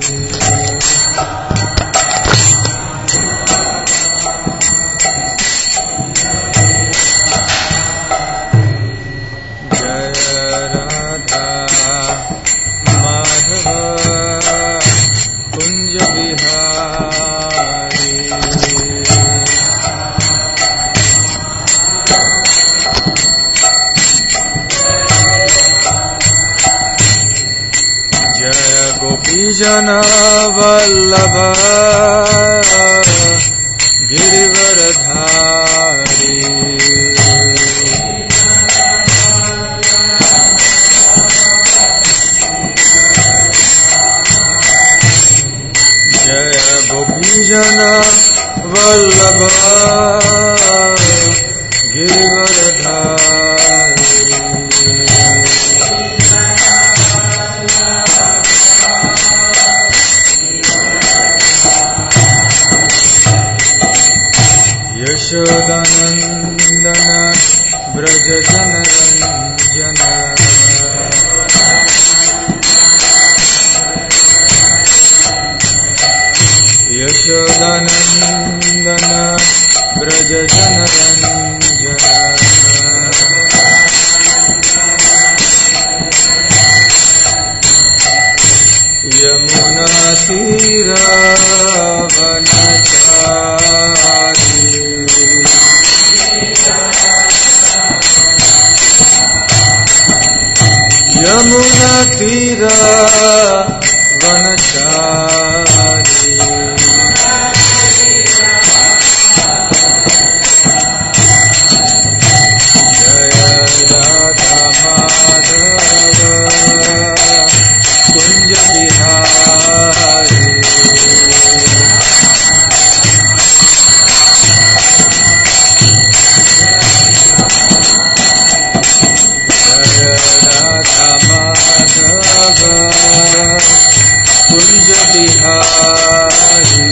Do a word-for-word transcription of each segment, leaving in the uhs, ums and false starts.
जन वल्लभ गिरिवरधारी जय गोपीजन वल्लभ गिरिवरधारी यशोदानंदन ब्रज जन रंजन यशोदानंदन ब्रज जन रंजन यमुना तीरा वनचारी यमुना तीरा वनचारी जय राधा माधव कुंज बिहारी कुंज बिहारी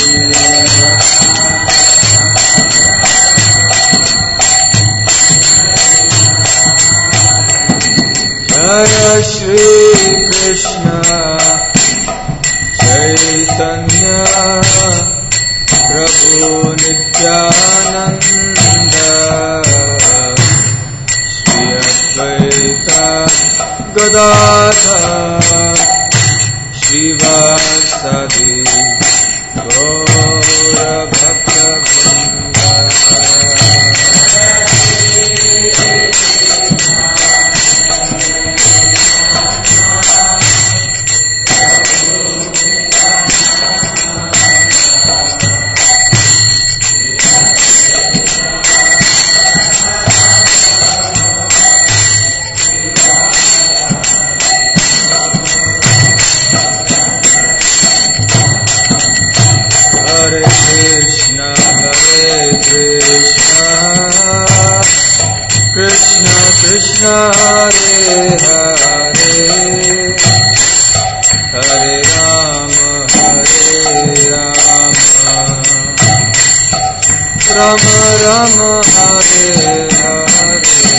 जय श्री कृष्ण चैतन्य प्रभु नित्यानंद श्री अद्वैत गदाधर श्रीवासदि गौर भक्तवृंद Hare Krishna, Hare Krishna, Krishna Krishna, Hare Hare, Hare Rama, Hare Rama, Rama Rama, Hare Hare.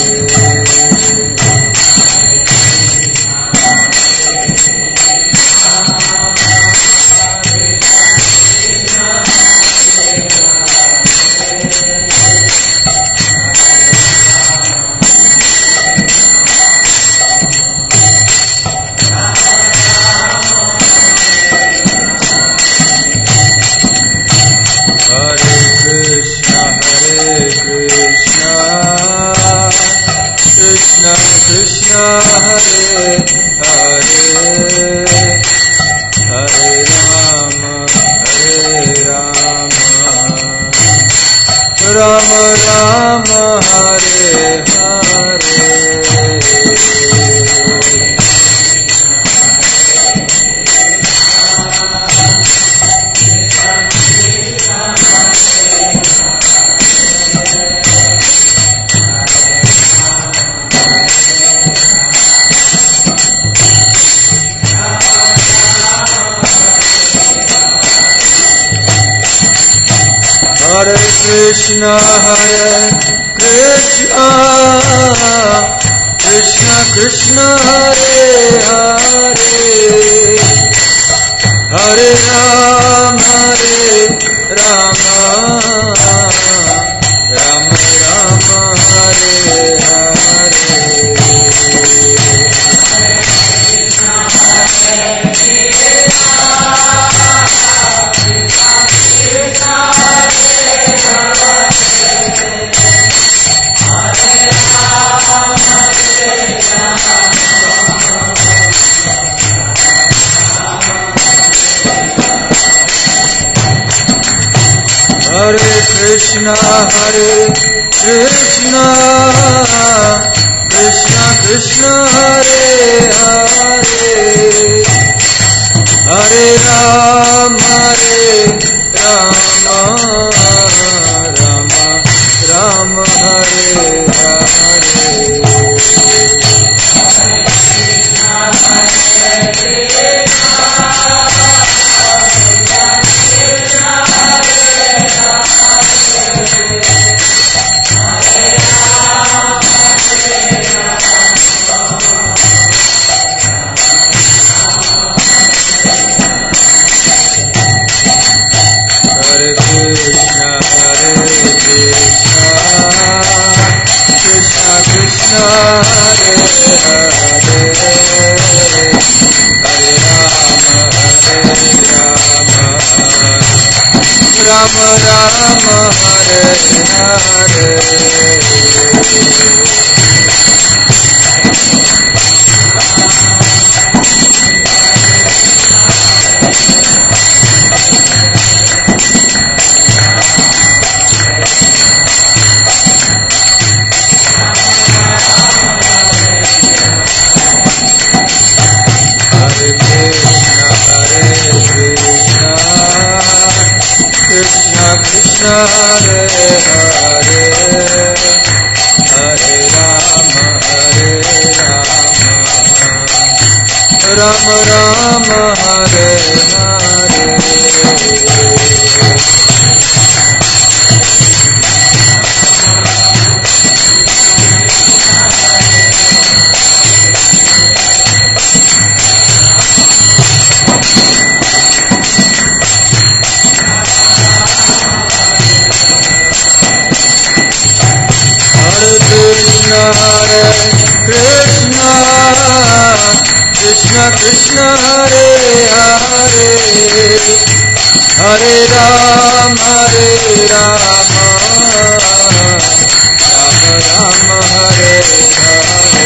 Krishna, Hare Krishna, Krishna Krishna, Hare Hare, Hare Rama, Hare Rama, Rama Rama, Hare Hare. Hare Krishna, Hare Krishna, Krishna Krishna, Hare Hare, Hare Krishna, Hare Krishna, Krishna Krishna, Hare Hare, Hare Ram, Hare Rama, Rama Rama, Hare Hare. Krishna Hare Hare, Hare Rama, Hare Rama, Rama Rama, Hare Hare. Krishna Hare Hare, Hare Rama, Hare Rama, Rama Rama, Hare Hare. Hare Krishna, Krishna Krishna, Hare Hare, Hare Ram, Hare Rama, Rama Rama, Hare Hare.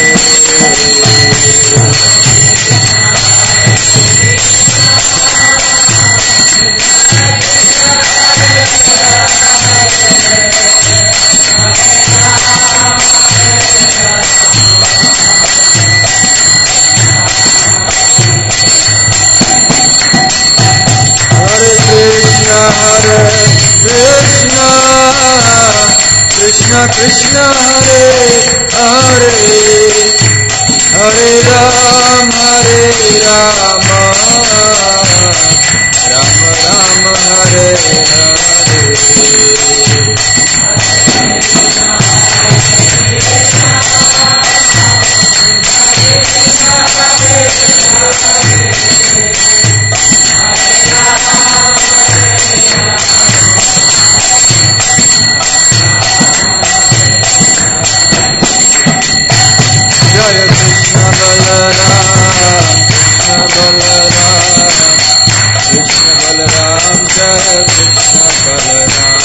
Hare Krishna, Krishna Krishna, Hare Hare, Hare Ram, Hare Rama, Rama Rama, Hare Hare. Jaya Krishna Balaram, Krishna Balaram, Krishna Balaram, Jaya Krishna Balaram.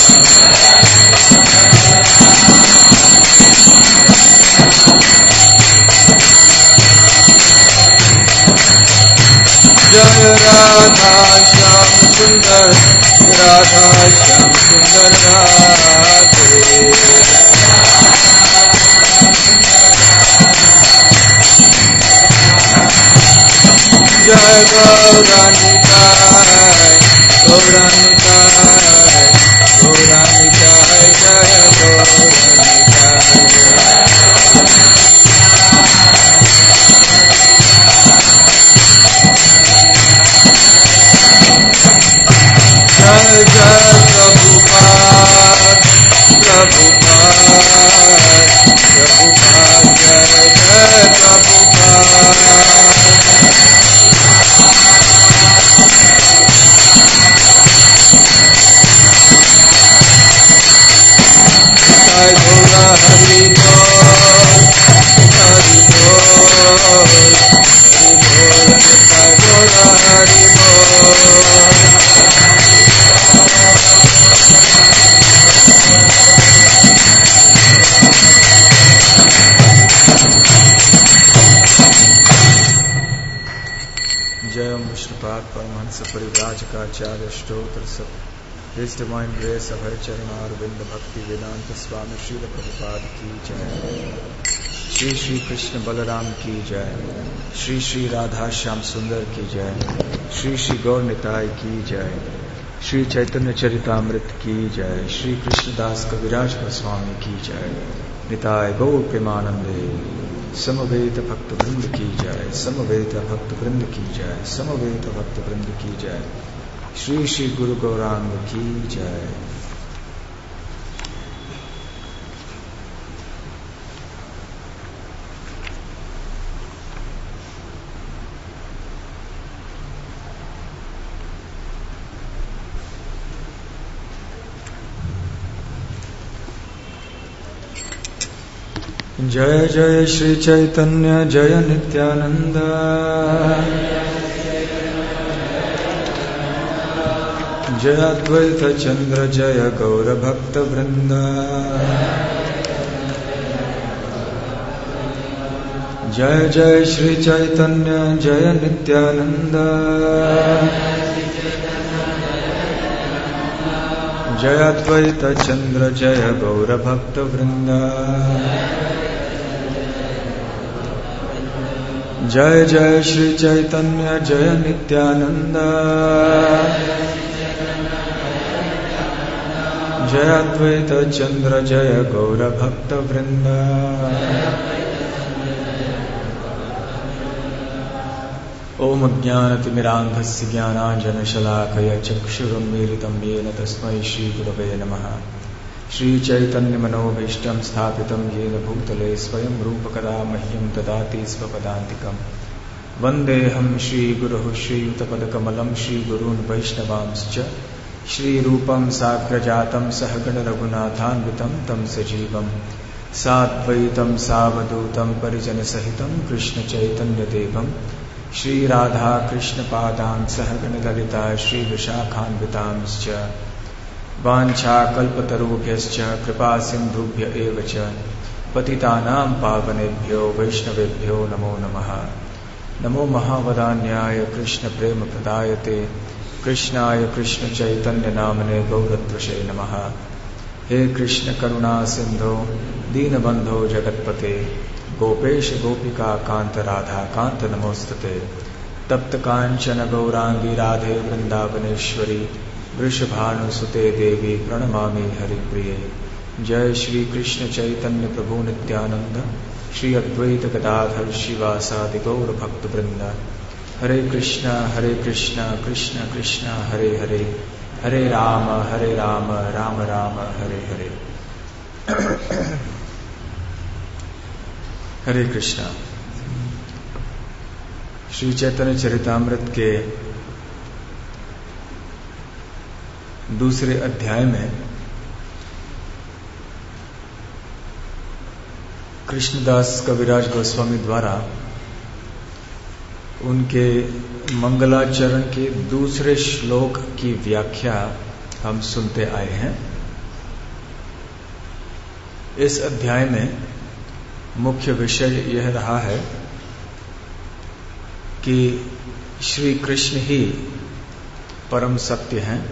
Jaya Radha Shyam Sundar, Radha Shyam Sundar Radhe. Jai Gauranitai, Gauranitai, Gauranitai, Jai Gauranitai. Jai Jai Prabhupada, Prabhupada, Prabhupada, Jai Jai Prabhupada. Jai Gaura Hari Bol, जय विष्णुपाद परमहंस परिव्राजकाचार्य स्तोत्र सब His Divine Grace of Her Charanarvinda Bhakti Vedanta Swami Srila Prabhupada की जय। श्री श्री कृष्ण बलराम की जय। श्री श्री राधा श्याम सुंदर की जय। श्री श्री गौर निताय की जय। श्री चैतन्य चरितामृत की जय। श्री कृष्णदास कविराज गोस्वामी की जय। निताय गौर प्रेमानंदे समवेत भक्त वृंद की जय। समवेत भक्त वृंद की जय। समवेत भक्त वृंद की जय। श्री श्री गुरु गौरांग की जय। जय जय श्री चैतन्य जय नित्यानंद। जय अद्वैत चंद्र जय गौर भक्त वृंद। जय जय श्री चैतन्य जय नित्यानंद। जय अद्वैत चंद्र जय गौर भक्त वृंद। जय जय श्री चैतन्य जय नित्यानंद। जय अद्वैत चंद्र जय गौर भक्त वृंद। ओम अज्ञानतिमिरान्धस्य ज्ञानाञ्जनशलाकया चक्षुरुन्मीलितं येन तस्मै श्रीगुरवे नमः। श्रीचैतन्यमनोभीष्टं स्थापितं येन भूतले स्वयं रूपकदा मह्यं ददाति स्वपदान्तिकं। वन्देऽहं श्रीगुरुः श्रीयुतपदकमलं श्रीगुरून् वैष्णवांश्च श्रीरूपं साग्रजातं सहगण रघुनाथान्वितं तं सजीवं साद्वैतं सावधूतं परिजनसहितं कृष्णचैतन्यदेवं श्रीराधा कृष्णपादान् सहगण ललिता श्रीविशाखान्वितांश्च वाञ्छाकल्पतरुभ्यश्च कृपा सिन्धुभ्य एव च पतितानां पावनेभ्यो वैष्णवेभ्यो नमो नमः। नमो महावदान्याय कृष्णप्रेमप्रदायते कृष्णाय कृष्ण चैतन्य नामने गौरत्वशे नमः। हे कृष्ण करुणा सिंधो दीनबंधो जगत्पते गोपेश गोपिका कांत राधा कांत नमोस्तुते। तप्त कांचन गौरांगी राधे वृंदावनेश्वरी वृषभानुसुते देवी प्रणमामि हरिप्रिये। जय श्री कृष्ण चैतन्य प्रभु नित्यानंद श्री अद्वैत गदाधर शिवासादि गौर भक्त वृंद। हरे कृष्णा हरे कृष्णा कृष्ण कृष्णा हरे हरे हरे राम हरे राम राम राम हरे हरे। हरे कृष्णा। श्री चैतन्य चरितामृत के दूसरे अध्याय में कृष्णदास कविराज गोस्वामी द्वारा उनके मंगलाचरण के दूसरे श्लोक की व्याख्या हम सुनते आए हैं। इस अध्याय में मुख्य विषय यह रहा है कि श्री कृष्ण ही परम सत्य हैं।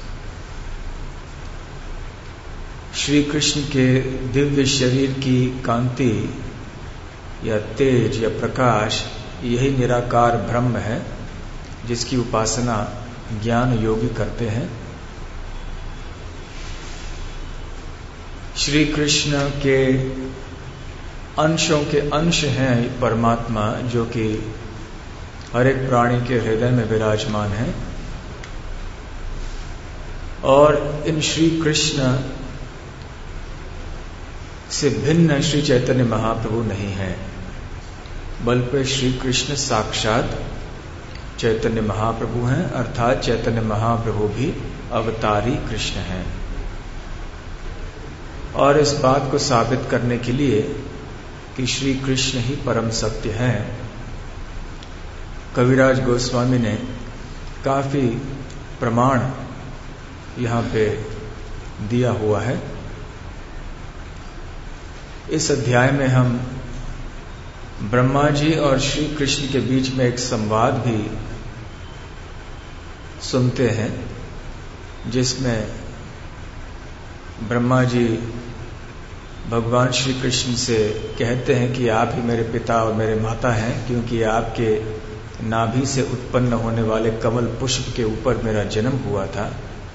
श्री कृष्ण के दिव्य शरीर की कांति या तेज या प्रकाश यही निराकार ब्रह्म है जिसकी उपासना ज्ञान योगी करते हैं। श्री कृष्ण के अंशों के अंश हैं परमात्मा जो कि हर एक प्राणी के हृदय में विराजमान है। और इन श्री कृष्ण से भिन्न श्री चैतन्य महाप्रभु नहीं है, बल्कि श्री कृष्ण साक्षात चैतन्य महाप्रभु हैं, अर्थात चैतन्य महाप्रभु भी अवतारी कृष्ण हैं। और इस बात को साबित करने के लिए कि श्री कृष्ण ही परम सत्य हैं, कविराज गोस्वामी ने काफी प्रमाण यहाँ पे दिया हुआ है। इस अध्याय में हम ब्रह्मा जी और श्री कृष्ण के बीच में एक संवाद भी सुनते हैं, जिसमें ब्रह्मा जी भगवान श्री कृष्ण से कहते हैं कि आप ही मेरे पिता और मेरे माता हैं, क्योंकि आपके नाभि से उत्पन्न होने वाले कमल पुष्प के ऊपर मेरा जन्म हुआ था।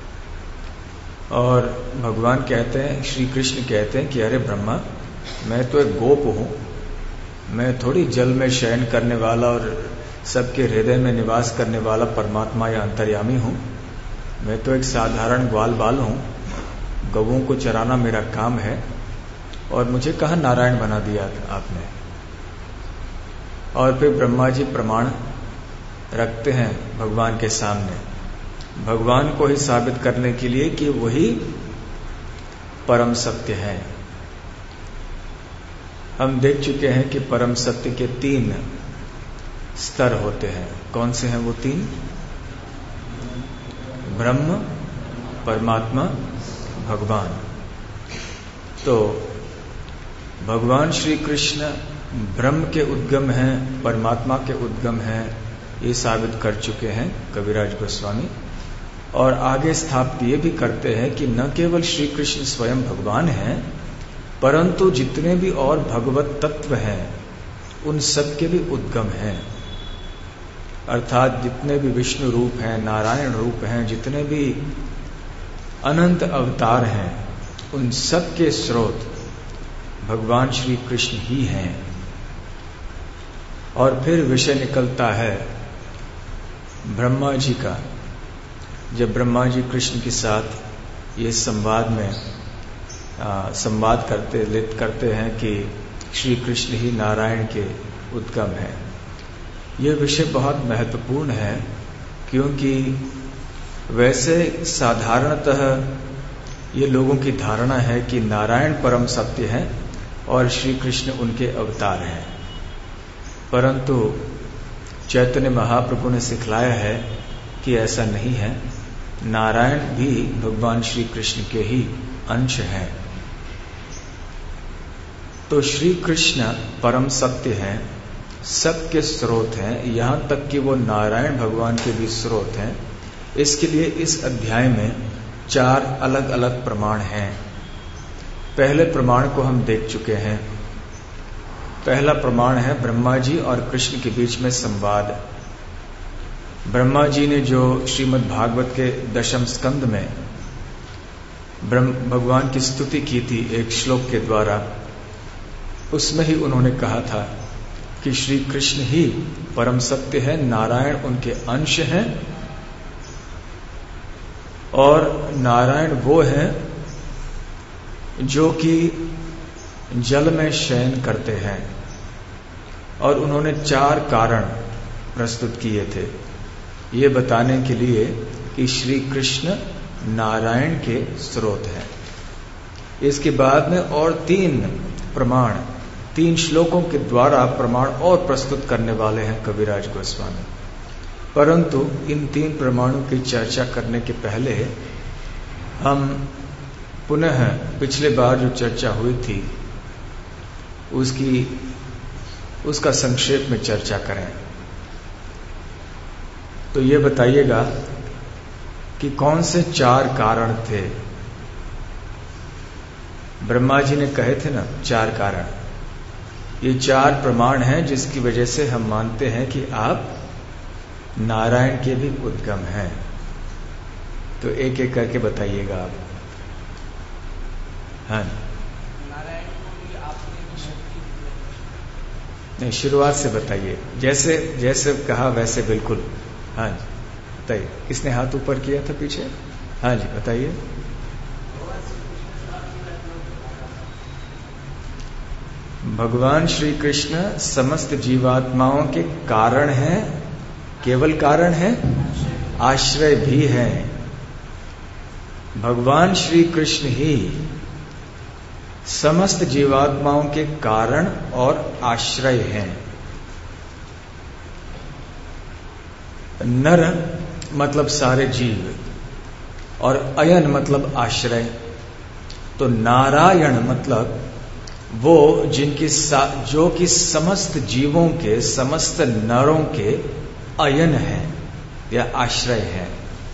और भगवान कहते हैं, श्री कृष्ण कहते हैं कि अरे ब्रह्मा, मैं तो एक गोप हूँ, मैं थोड़ी जल में शयन करने वाला और सबके हृदय में निवास करने वाला परमात्मा या अंतर्यामी हूँ। मैं तो एक साधारण ग्वाल बाल हूँ, गौओं को चराना मेरा काम है, और मुझे कहाँ नारायण बना दिया आपने। और फिर ब्रह्मा जी प्रमाण रखते हैं भगवान के सामने, भगवान को ही साबित करने के लिए कि वही परम सत्य है। हम देख चुके हैं कि परम सत्य के तीन स्तर होते हैं। कौन से हैं वो तीन? ब्रह्म, परमात्मा, भगवान। तो भगवान श्री कृष्ण ब्रह्म के उद्गम हैं, परमात्मा के उद्गम हैं, ये साबित कर चुके हैं कविराज गोस्वामी। और आगे स्थापित ये भी करते हैं कि न केवल श्री कृष्ण स्वयं भगवान हैं, परंतु जितने भी और भगवत तत्व हैं उन सब के भी उद्गम हैं। अर्थात जितने भी विष्णु रूप हैं, नारायण रूप हैं, जितने भी अनंत अवतार हैं, उन सब के स्रोत भगवान श्री कृष्ण ही हैं। और फिर विषय निकलता है ब्रह्मा जी का। जब ब्रह्मा जी कृष्ण के साथ ये संवाद में आ, संवाद करते लित करते हैं कि श्री कृष्ण ही नारायण के उद्गम हैं। यह विषय बहुत महत्वपूर्ण है, क्योंकि वैसे साधारणतः ये लोगों की धारणा है कि नारायण परम सत्य है और श्री कृष्ण उनके अवतार हैं। परंतु चैतन्य महाप्रभु ने सिखलाया है कि ऐसा नहीं है, नारायण भी भगवान श्री कृष्ण के ही अंश हैं। तो श्री कृष्ण परम सत्य हैं, सबके स्रोत हैं, यहाँ तक कि वो नारायण भगवान के भी स्रोत हैं। इसके लिए इस अध्याय में चार अलग अलग प्रमाण हैं। पहले प्रमाण को हम देख चुके हैं। पहला प्रमाण है ब्रह्मा जी और कृष्ण के बीच में संवाद। ब्रह्मा जी ने जो श्रीमद् भागवत के दशम स्कंद में ब्रह्म भगवान की स्तुति की थी एक श्लोक के द्वारा, उसमें ही उन्होंने कहा था कि श्री कृष्ण ही परम सत्य है, नारायण उनके अंश हैं, और नारायण वो हैं जो कि जल में शयन करते हैं। और उन्होंने चार कारण प्रस्तुत किए थे ये बताने के लिए कि श्री कृष्ण नारायण के स्रोत हैं। इसके बाद में और तीन प्रमाण, तीन श्लोकों के द्वारा प्रमाण और प्रस्तुत करने वाले हैं कविराज गोस्वामी। परंतु इन तीन प्रमाणों की चर्चा करने के पहले हम पुनः पिछले बार जो चर्चा हुई थी उसकी उसका संक्षेप में चर्चा करें। तो ये बताइएगा कि कौन से चार कारण थे। ब्रह्मा जी ने कहे थे ना चार कारण। ये चार प्रमाण हैं जिसकी वजह से हम मानते हैं कि आप नारायण के भी उद्गम हैं। तो एक एक करके बताइएगा आप। हाँ, नारायण को भी आपने भी शक्ति नहीं, शुरुआत से बताइए, जैसे जैसे कहा वैसे बिल्कुल। हाँ जी बताइए। किसने हाथ ऊपर किया था पीछे? हाँ जी बताइए। भगवान श्री कृष्ण समस्त जीवात्माओं के कारण हैं, केवल कारण हैं, आश्रय भी हैं। भगवान श्री कृष्ण ही समस्त जीवात्माओं के कारण और आश्रय हैं। नर मतलब सारे जीव और अयन मतलब आश्रय। तो नारायण मतलब वो जिनकी जो कि समस्त जीवों के, समस्त नरों के अयन है या आश्रय है।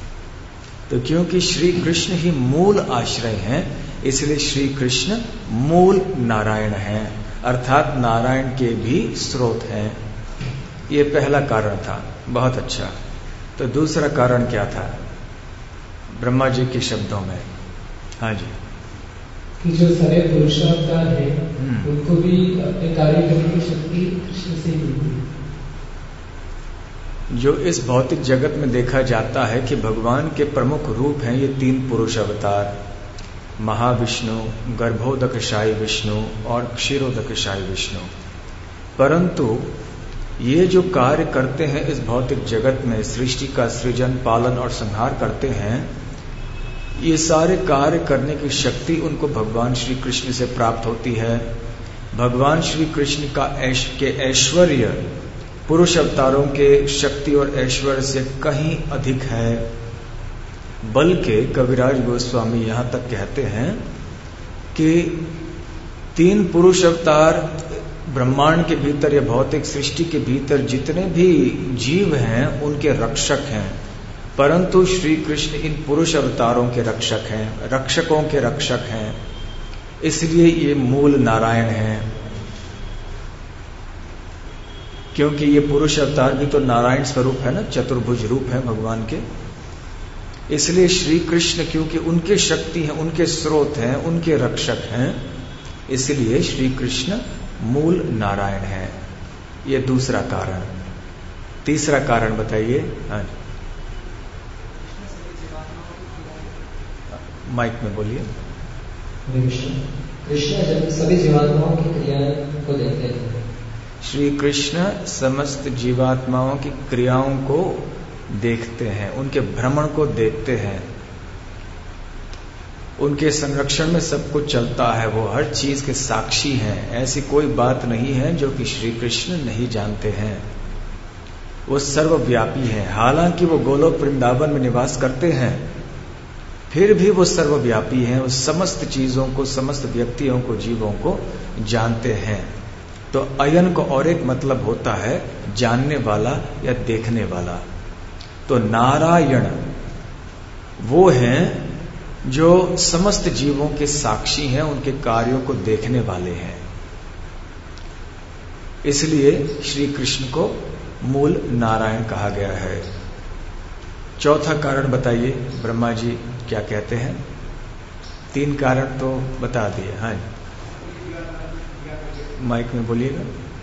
तो क्योंकि श्री कृष्ण ही मूल आश्रय हैं, इसलिए श्री कृष्ण मूल नारायण हैं, अर्थात नारायण के भी स्रोत हैं। ये पहला कारण था। बहुत अच्छा। तो दूसरा कारण क्या था ब्रह्मा जी के शब्दों में? हाँ जी, कि जो सारे पुरुषावतार है उनको भी अपने कार्य करने की शक्ति कृष्ण से ही मिली। जो इस भौतिक जगत में देखा जाता है कि भगवान के प्रमुख रूप हैं ये तीन पुरुष अवतार, महाविष्णु, गर्भोदकशायी विष्णु और क्षीरोदकशायी विष्णु। परंतु ये जो कार्य करते हैं इस भौतिक जगत में, सृष्टि का सृजन, पालन और संहार करते हैं, ये सारे कार्य करने की शक्ति उनको भगवान श्री कृष्ण से प्राप्त होती है। भगवान श्री कृष्ण का ऐश के ऐश्वर्य पुरुष अवतारों के शक्ति और ऐश्वर्य से कहीं अधिक है। बल्कि कविराज गोस्वामी यहाँ तक कहते हैं कि तीन पुरुष अवतार ब्रह्मांड के भीतर या भौतिक सृष्टि के भीतर जितने भी जीव हैं उनके रक्षक हैं, परंतु श्री कृष्ण इन पुरुष अवतारों के रक्षक हैं, रक्षकों के रक्षक हैं, इसलिए ये मूल नारायण हैं। क्योंकि ये पुरुष अवतार भी तो नारायण स्वरूप है ना, चतुर्भुज रूप है भगवान के। इसलिए श्री कृष्ण क्योंकि उनके शक्ति हैं, उनके स्रोत हैं, उनके रक्षक हैं, इसलिए श्री कृष्ण मूल नारायण है। ये दूसरा कारण। तीसरा कारण बताइए। हाँ, माइक में बोलिए। कृष्ण जब सभी जीवात्माओं की क्रियाओं को देखते हैं। श्री कृष्ण समस्त जीवात्माओं की क्रियाओं को देखते हैं, उनके भ्रमण को देखते हैं, उनके संरक्षण में सब कुछ चलता है, वो हर चीज के साक्षी हैं। ऐसी कोई बात नहीं है जो कि श्री कृष्ण नहीं जानते हैं। वो सर्वव्यापी हैं। हालांकि वो गोलोक वृंदावन में निवास करते हैं, फिर भी वो सर्वव्यापी हैं। वो समस्त चीजों को, समस्त व्यक्तियों को, जीवों को जानते हैं। तो अयन को और एक मतलब होता है जानने वाला या देखने वाला। तो नारायण वो हैं जो समस्त जीवों के साक्षी हैं, उनके कार्यों को देखने वाले हैं। इसलिए श्री कृष्ण को मूल नारायण कहा गया है। चौथा कारण बताइए, ब्रह्मा जी क्या कहते हैं? तीन कारण तो बता दिए। हाँ, माइक में बोलिएगा।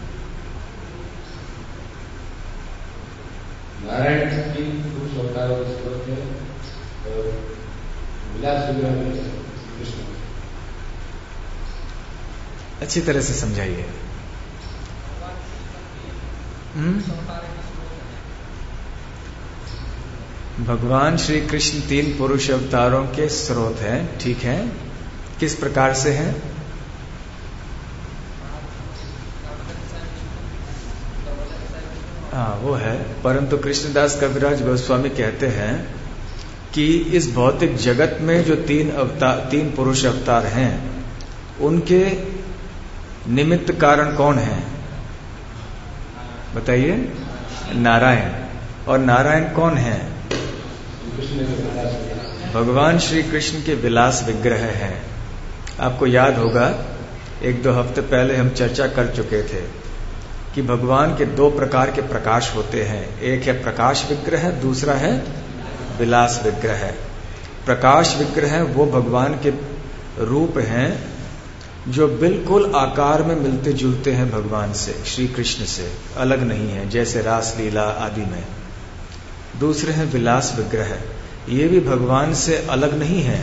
नारायण की पुरुष अवतारों के स्रोत है और विलास विग्रह में कृष्ण। अच्छी तरह से समझाइए। भगवान श्री कृष्ण तीन पुरुष अवतारों के स्रोत हैं, ठीक है। किस प्रकार से हैं? हाँ, वो है। परंतु कृष्णदास कविराज गोस्वामी कहते हैं कि इस भौतिक जगत में जो तीन अवतार, तीन पुरुष अवतार हैं, उनके निमित्त कारण कौन है बताइए? नारायण। और नारायण कौन है? भगवान श्री कृष्ण के विलास विग्रह हैं। आपको याद होगा एक दो हफ्ते पहले हम चर्चा कर चुके थे कि भगवान के दो प्रकार के प्रकाश होते हैं। एक है प्रकाश विग्रह, दूसरा है विलास विग्रह। प्रकाश विग्रह वो भगवान के रूप हैं जो बिल्कुल आकार में मिलते जुलते हैं भगवान से, श्री कृष्ण से अलग नहीं है, जैसे रास लीला आदि में। दूसरे हैं विलास विग्रह, ये भी भगवान से अलग नहीं है,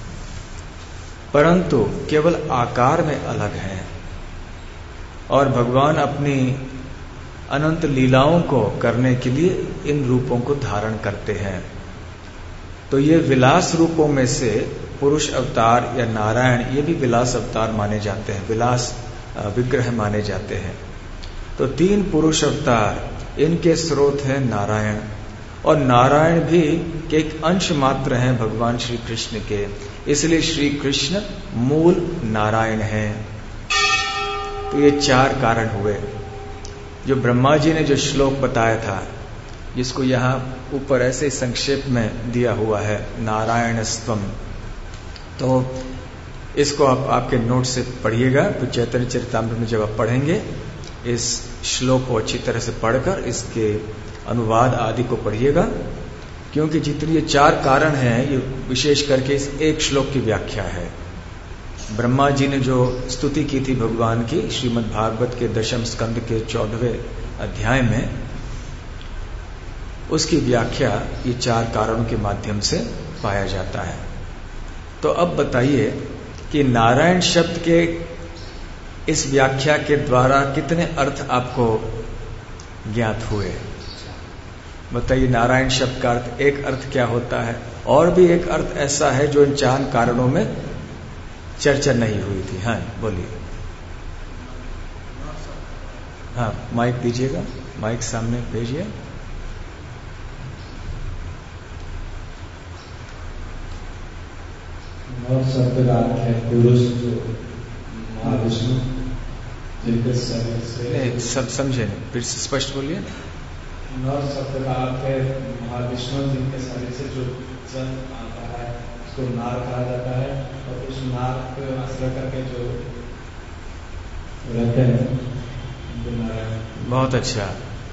परंतु केवल आकार में अलग हैं। और भगवान अपनी अनंत लीलाओं को करने के लिए इन रूपों को धारण करते हैं। तो ये विलास रूपों में से पुरुष अवतार या नारायण, ये भी विलास अवतार माने जाते हैं, विलास विग्रह माने जाते हैं। तो तीन पुरुष अवतार, इनके स्रोत हैं नारायण, और नारायण भी के एक अंश मात्र हैं भगवान श्री कृष्ण के, इसलिए श्री कृष्ण मूल नारायण हैं। तो ये चार कारण हुए। जो ब्रह्मा जी ने जो श्लोक बताया था, जिसको यहाँ ऊपर ऐसे संक्षेप में दिया हुआ है, नारायणस्त्वम। तो इसको आप आपके नोट से पढ़िएगा। तो चैतन्य चरितामृत में जब आप पढ़ेंगे इस श्लोक को अच्छी तरह से पढ़कर इसके अनुवाद आदि को पढ़िएगा, क्योंकि जितने ये चार कारण हैं ये विशेष करके इस एक श्लोक की व्याख्या है। ब्रह्मा जी ने जो स्तुति की थी भगवान की श्रीमद् भागवत के दशम स्कंद के चौदहवें अध्याय में, उसकी व्याख्या ये चार कारणों के माध्यम से पाया जाता है। तो अब बताइए कि नारायण शब्द के इस व्याख्या के द्वारा कितने अर्थ आपको ज्ञात हुए? बताइए, नारायण शब्द का अर्थ, एक अर्थ क्या होता है? और भी एक अर्थ ऐसा है जो इन चार कारणों में चर्चा नहीं हुई थी। हाँ बोलिए। हाँ माइक दीजिएगा, माइक सामने भेजिए। नर शब्द का अर्थ है पुरुष, जो महाविष्णु जिनके शरीर से। नहीं, सब समझे नहीं, फिर से स्पष्ट बोलिए। नर शब्द का अर्थ है महाविष्णु जिनके शरीर से जो जल आता है उसको नार कहा जाता है, और उस नार को आश्रय करके जो रहते हैं उनको नारायण। बहुत अच्छा।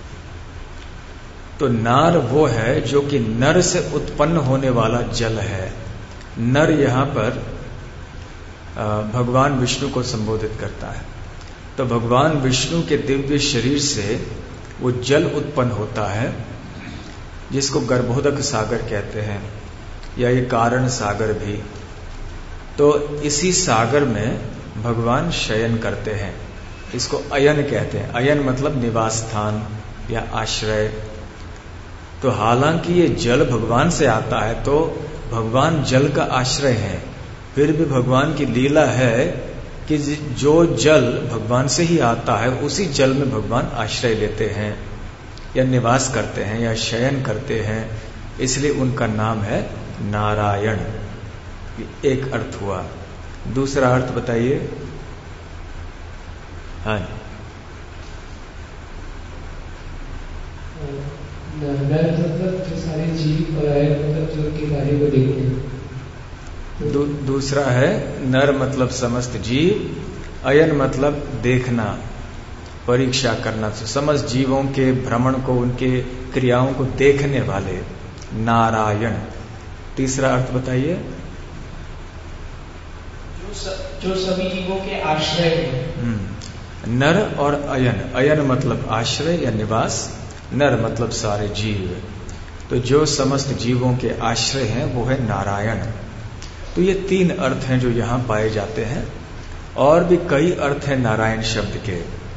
तो नार वो है जो कि नर से उत्पन्न होने वाला जल है। नर यहाँ पर भगवान विष्णु को संबोधित करता है। तो भगवान विष्णु के दिव्य शरीर से वो जल उत्पन्न होता है, जिसको गर्भोदक सागर कहते हैं, या ये कारण सागर भी। तो इसी सागर में भगवान शयन करते हैं। इसको अयन कहते हैं। अयन मतलब निवास स्थान या आश्रय। तो हालांकि ये जल भगवान से आता है, तो भगवान जल का आश्रय है, फिर भी भगवान की लीला है कि जो जल भगवान से ही आता है उसी जल में भगवान आश्रय लेते हैं या निवास करते हैं या शयन करते हैं, इसलिए उनका नाम है नारायण। एक अर्थ हुआ। दूसरा अर्थ बताइए। हाँ, नर मतलब जो सारे जीव और आयन मतलब जो उनके कार्य को देखते हैं। दू, दूसरा है नर मतलब समस्त जीव, अयन मतलब देखना, परीक्षा करना, समस्त जीवों के भ्रमण को, उनके क्रियाओं को देखने वाले नारायण। तीसरा अर्थ बताइए। जो स, जो सभी जीवों के आश्रय हैं। नर और अयन। अयन मतलब आश्रय या निवास, नर मतलब सारे जीव। तो जो समस्त जीवों के आश्रय हैं वो है नारायण। तो ये तीन अर्थ हैं जो यहाँ पाए जाते हैं, और भी कई अर्थ हैं नारायण शब्द के।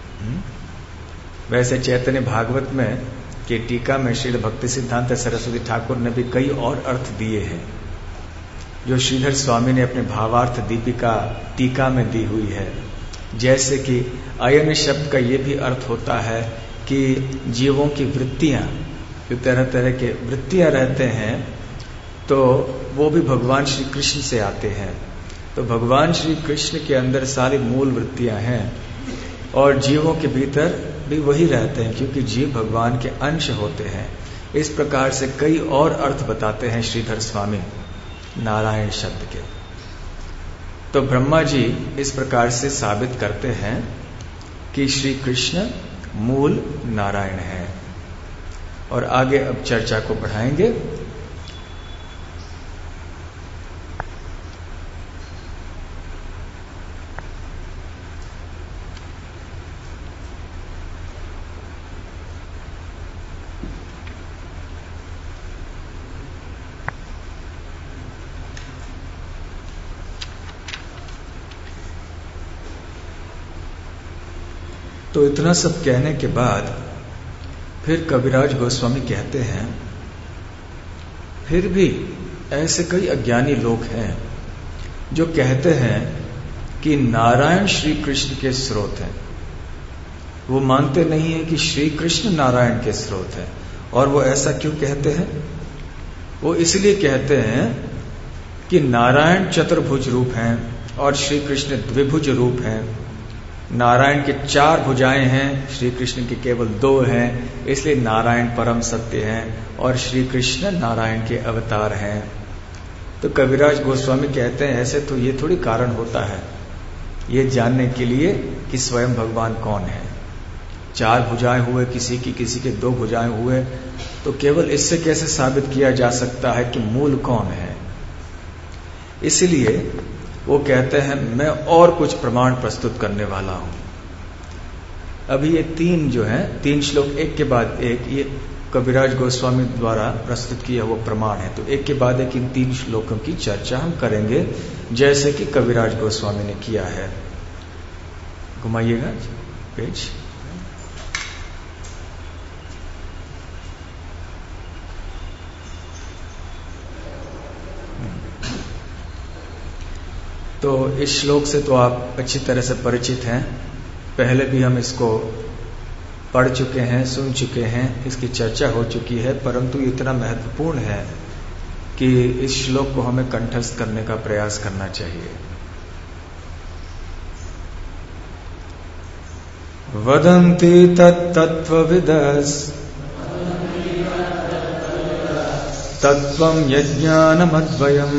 वैसे चैतन्य भागवत में के टीका में श्रील भक्ति सिद्धांत सरस्वती ठाकुर ने भी कई और अर्थ दिए हैं, जो श्रीधर स्वामी ने अपने भावार्थ दीपिका टीका में दी हुई है। जैसे कि अयन शब्द का ये भी अर्थ होता है कि जीवों की वृत्तियां, जो तरह तरह के वृत्तियां रहते हैं, तो वो भी भगवान श्री कृष्ण से आते हैं। तो भगवान श्री कृष्ण के अंदर सारी मूल वृत्तियां हैं, और जीवों के भीतर भी वही रहते हैं, क्योंकि जीव भगवान के अंश होते हैं। इस प्रकार से कई और अर्थ बताते हैं श्रीधर स्वामी नारायण शब्द के। तो ब्रह्मा जी इस प्रकार से साबित करते हैं कि श्री कृष्ण मूल नारायण है। और आगे अब चर्चा को बढ़ाएंगे। तो इतना सब कहने के बाद फिर कविराज गोस्वामी कहते हैं, फिर भी ऐसे कई अज्ञानी लोग हैं जो कहते हैं कि नारायण श्री कृष्ण के स्रोत हैं। वो मानते नहीं है कि श्री कृष्ण नारायण के स्रोत हैं। और वो ऐसा क्यों कहते हैं? वो इसलिए कहते हैं कि नारायण चतुर्भुज रूप हैं और श्री कृष्ण द्विभुज रूप हैं। नारायण के चार भुजाएं हैं, श्री कृष्ण की केवल दो हैं, इसलिए नारायण परम सत्य हैं और श्री कृष्ण नारायण के अवतार हैं। तो कविराज गोस्वामी कहते हैं ऐसे तो ये थोड़ी कारण होता है ये जानने के लिए कि स्वयं भगवान कौन है। चार भुजाएं हुए किसी की, किसी के दो भुजाएं हुए, तो केवल इससे कैसे साबित किया जा सकता है कि मूल कौन है। इसलिए वो कहते हैं मैं और कुछ प्रमाण प्रस्तुत करने वाला हूं। अभी ये तीन जो हैं, तीन श्लोक एक के बाद एक, ये कविराज गोस्वामी द्वारा प्रस्तुत किया हुआ प्रमाण है। तो एक के बाद एक इन तीन श्लोकों की चर्चा हम करेंगे जैसे कि कविराज गोस्वामी ने किया है। घुमाइएगा पेज। तो इस श्लोक से तो आप अच्छी तरह से परिचित हैं, पहले भी हम इसको पढ़ चुके हैं, सुन चुके हैं, इसकी चर्चा हो चुकी है, परंतु इतना महत्वपूर्ण है कि इस श्लोक को हमें कंठस्थ करने का प्रयास करना चाहिए। वदन्ति तत्तत्त्वविदस् तत्त्वं यज्ञानमद्वयम्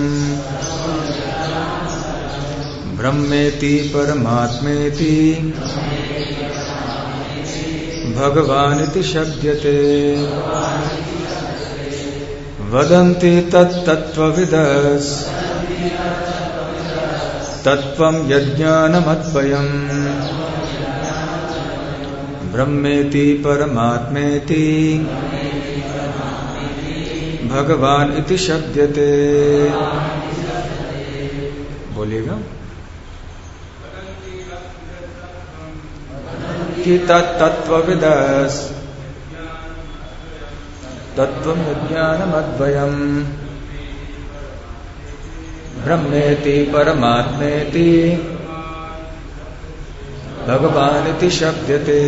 ब्रह्मेति परमात्मेति भगवानिति शब्दते। वदन्ति तत्तत्त्वविदस् तत्त्वं यज्ञानमद्वयम् ब्रह्मेति परमात्मेति भगवान इति शब्दते। बोलिएगा। कि तत्तत्त्वविदस् तत्त्वं यज्ञानमद्वयम् ब्रह्मेति परमात्मेति भगवानिति शब्दते।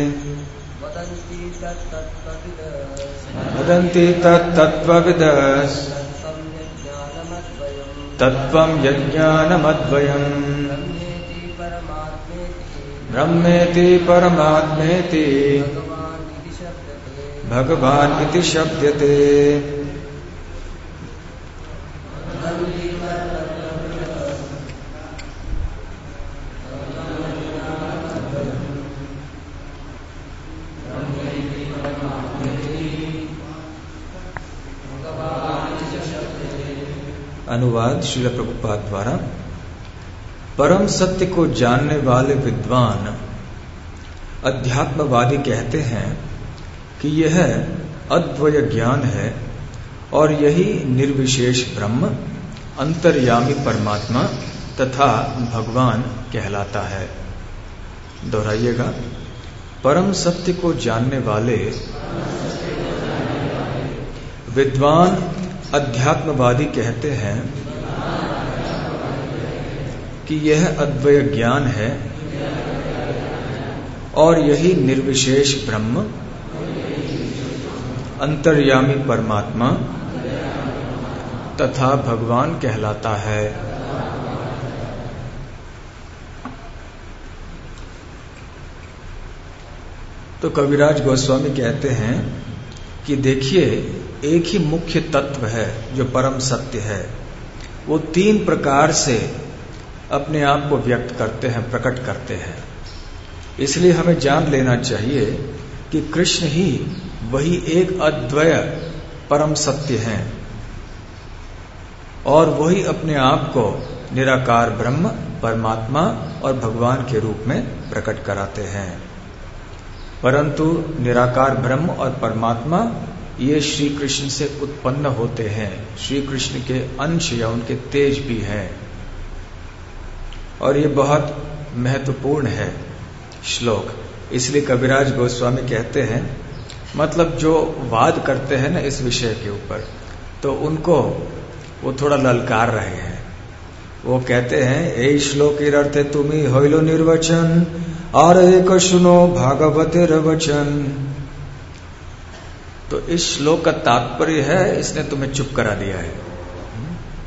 वदन्ति तत्तत्त्वविदस् तत्त्वं यज्ञानमद्वयम् ब्रह्मेति परमात्मेति भगवान इति शब्दते। अनुवाद श्रील प्रभुपाद द्वारा। परम सत्य को जानने वाले विद्वान अध्यात्मवादी कहते हैं कि यह अद्वय ज्ञान है और यही निर्विशेष ब्रह्म, अंतर्यामी परमात्मा तथा भगवान कहलाता है। दोहराइएगा। परम सत्य को जानने वाले विद्वान अध्यात्मवादी कहते हैं कि यह अद्वय ज्ञान है और यही निर्विशेष ब्रह्म, अंतर्यामी परमात्मा तथा भगवान कहलाता है। तो कविराज गोस्वामी कहते हैं कि देखिए, एक ही मुख्य तत्व है जो परम सत्य है, वो तीन प्रकार से अपने आप को व्यक्त करते हैं, प्रकट करते हैं। इसलिए हमें जान लेना चाहिए कि कृष्ण ही वही एक अद्वय परम सत्य हैं और वही अपने आप को निराकार ब्रह्म, परमात्मा और भगवान के रूप में प्रकट कराते हैं। परंतु निराकार ब्रह्म और परमात्मा ये श्री कृष्ण से उत्पन्न होते हैं, श्री कृष्ण के अंश या उनके तेज भी हैं। और ये बहुत महत्वपूर्ण है श्लोक। इसलिए कविराज गोस्वामी कहते हैं, मतलब जो वाद करते हैं ना इस विषय के ऊपर, तो उनको वो थोड़ा ललकार रहे हैं। वो कहते हैं, ए श्लोकेर अर्थे तुम्ही होइलो निर्वचन और एक सुनो भागवतेर वचन। तो इस श्लोक का तात्पर्य है इसने तुम्हें चुप करा दिया है।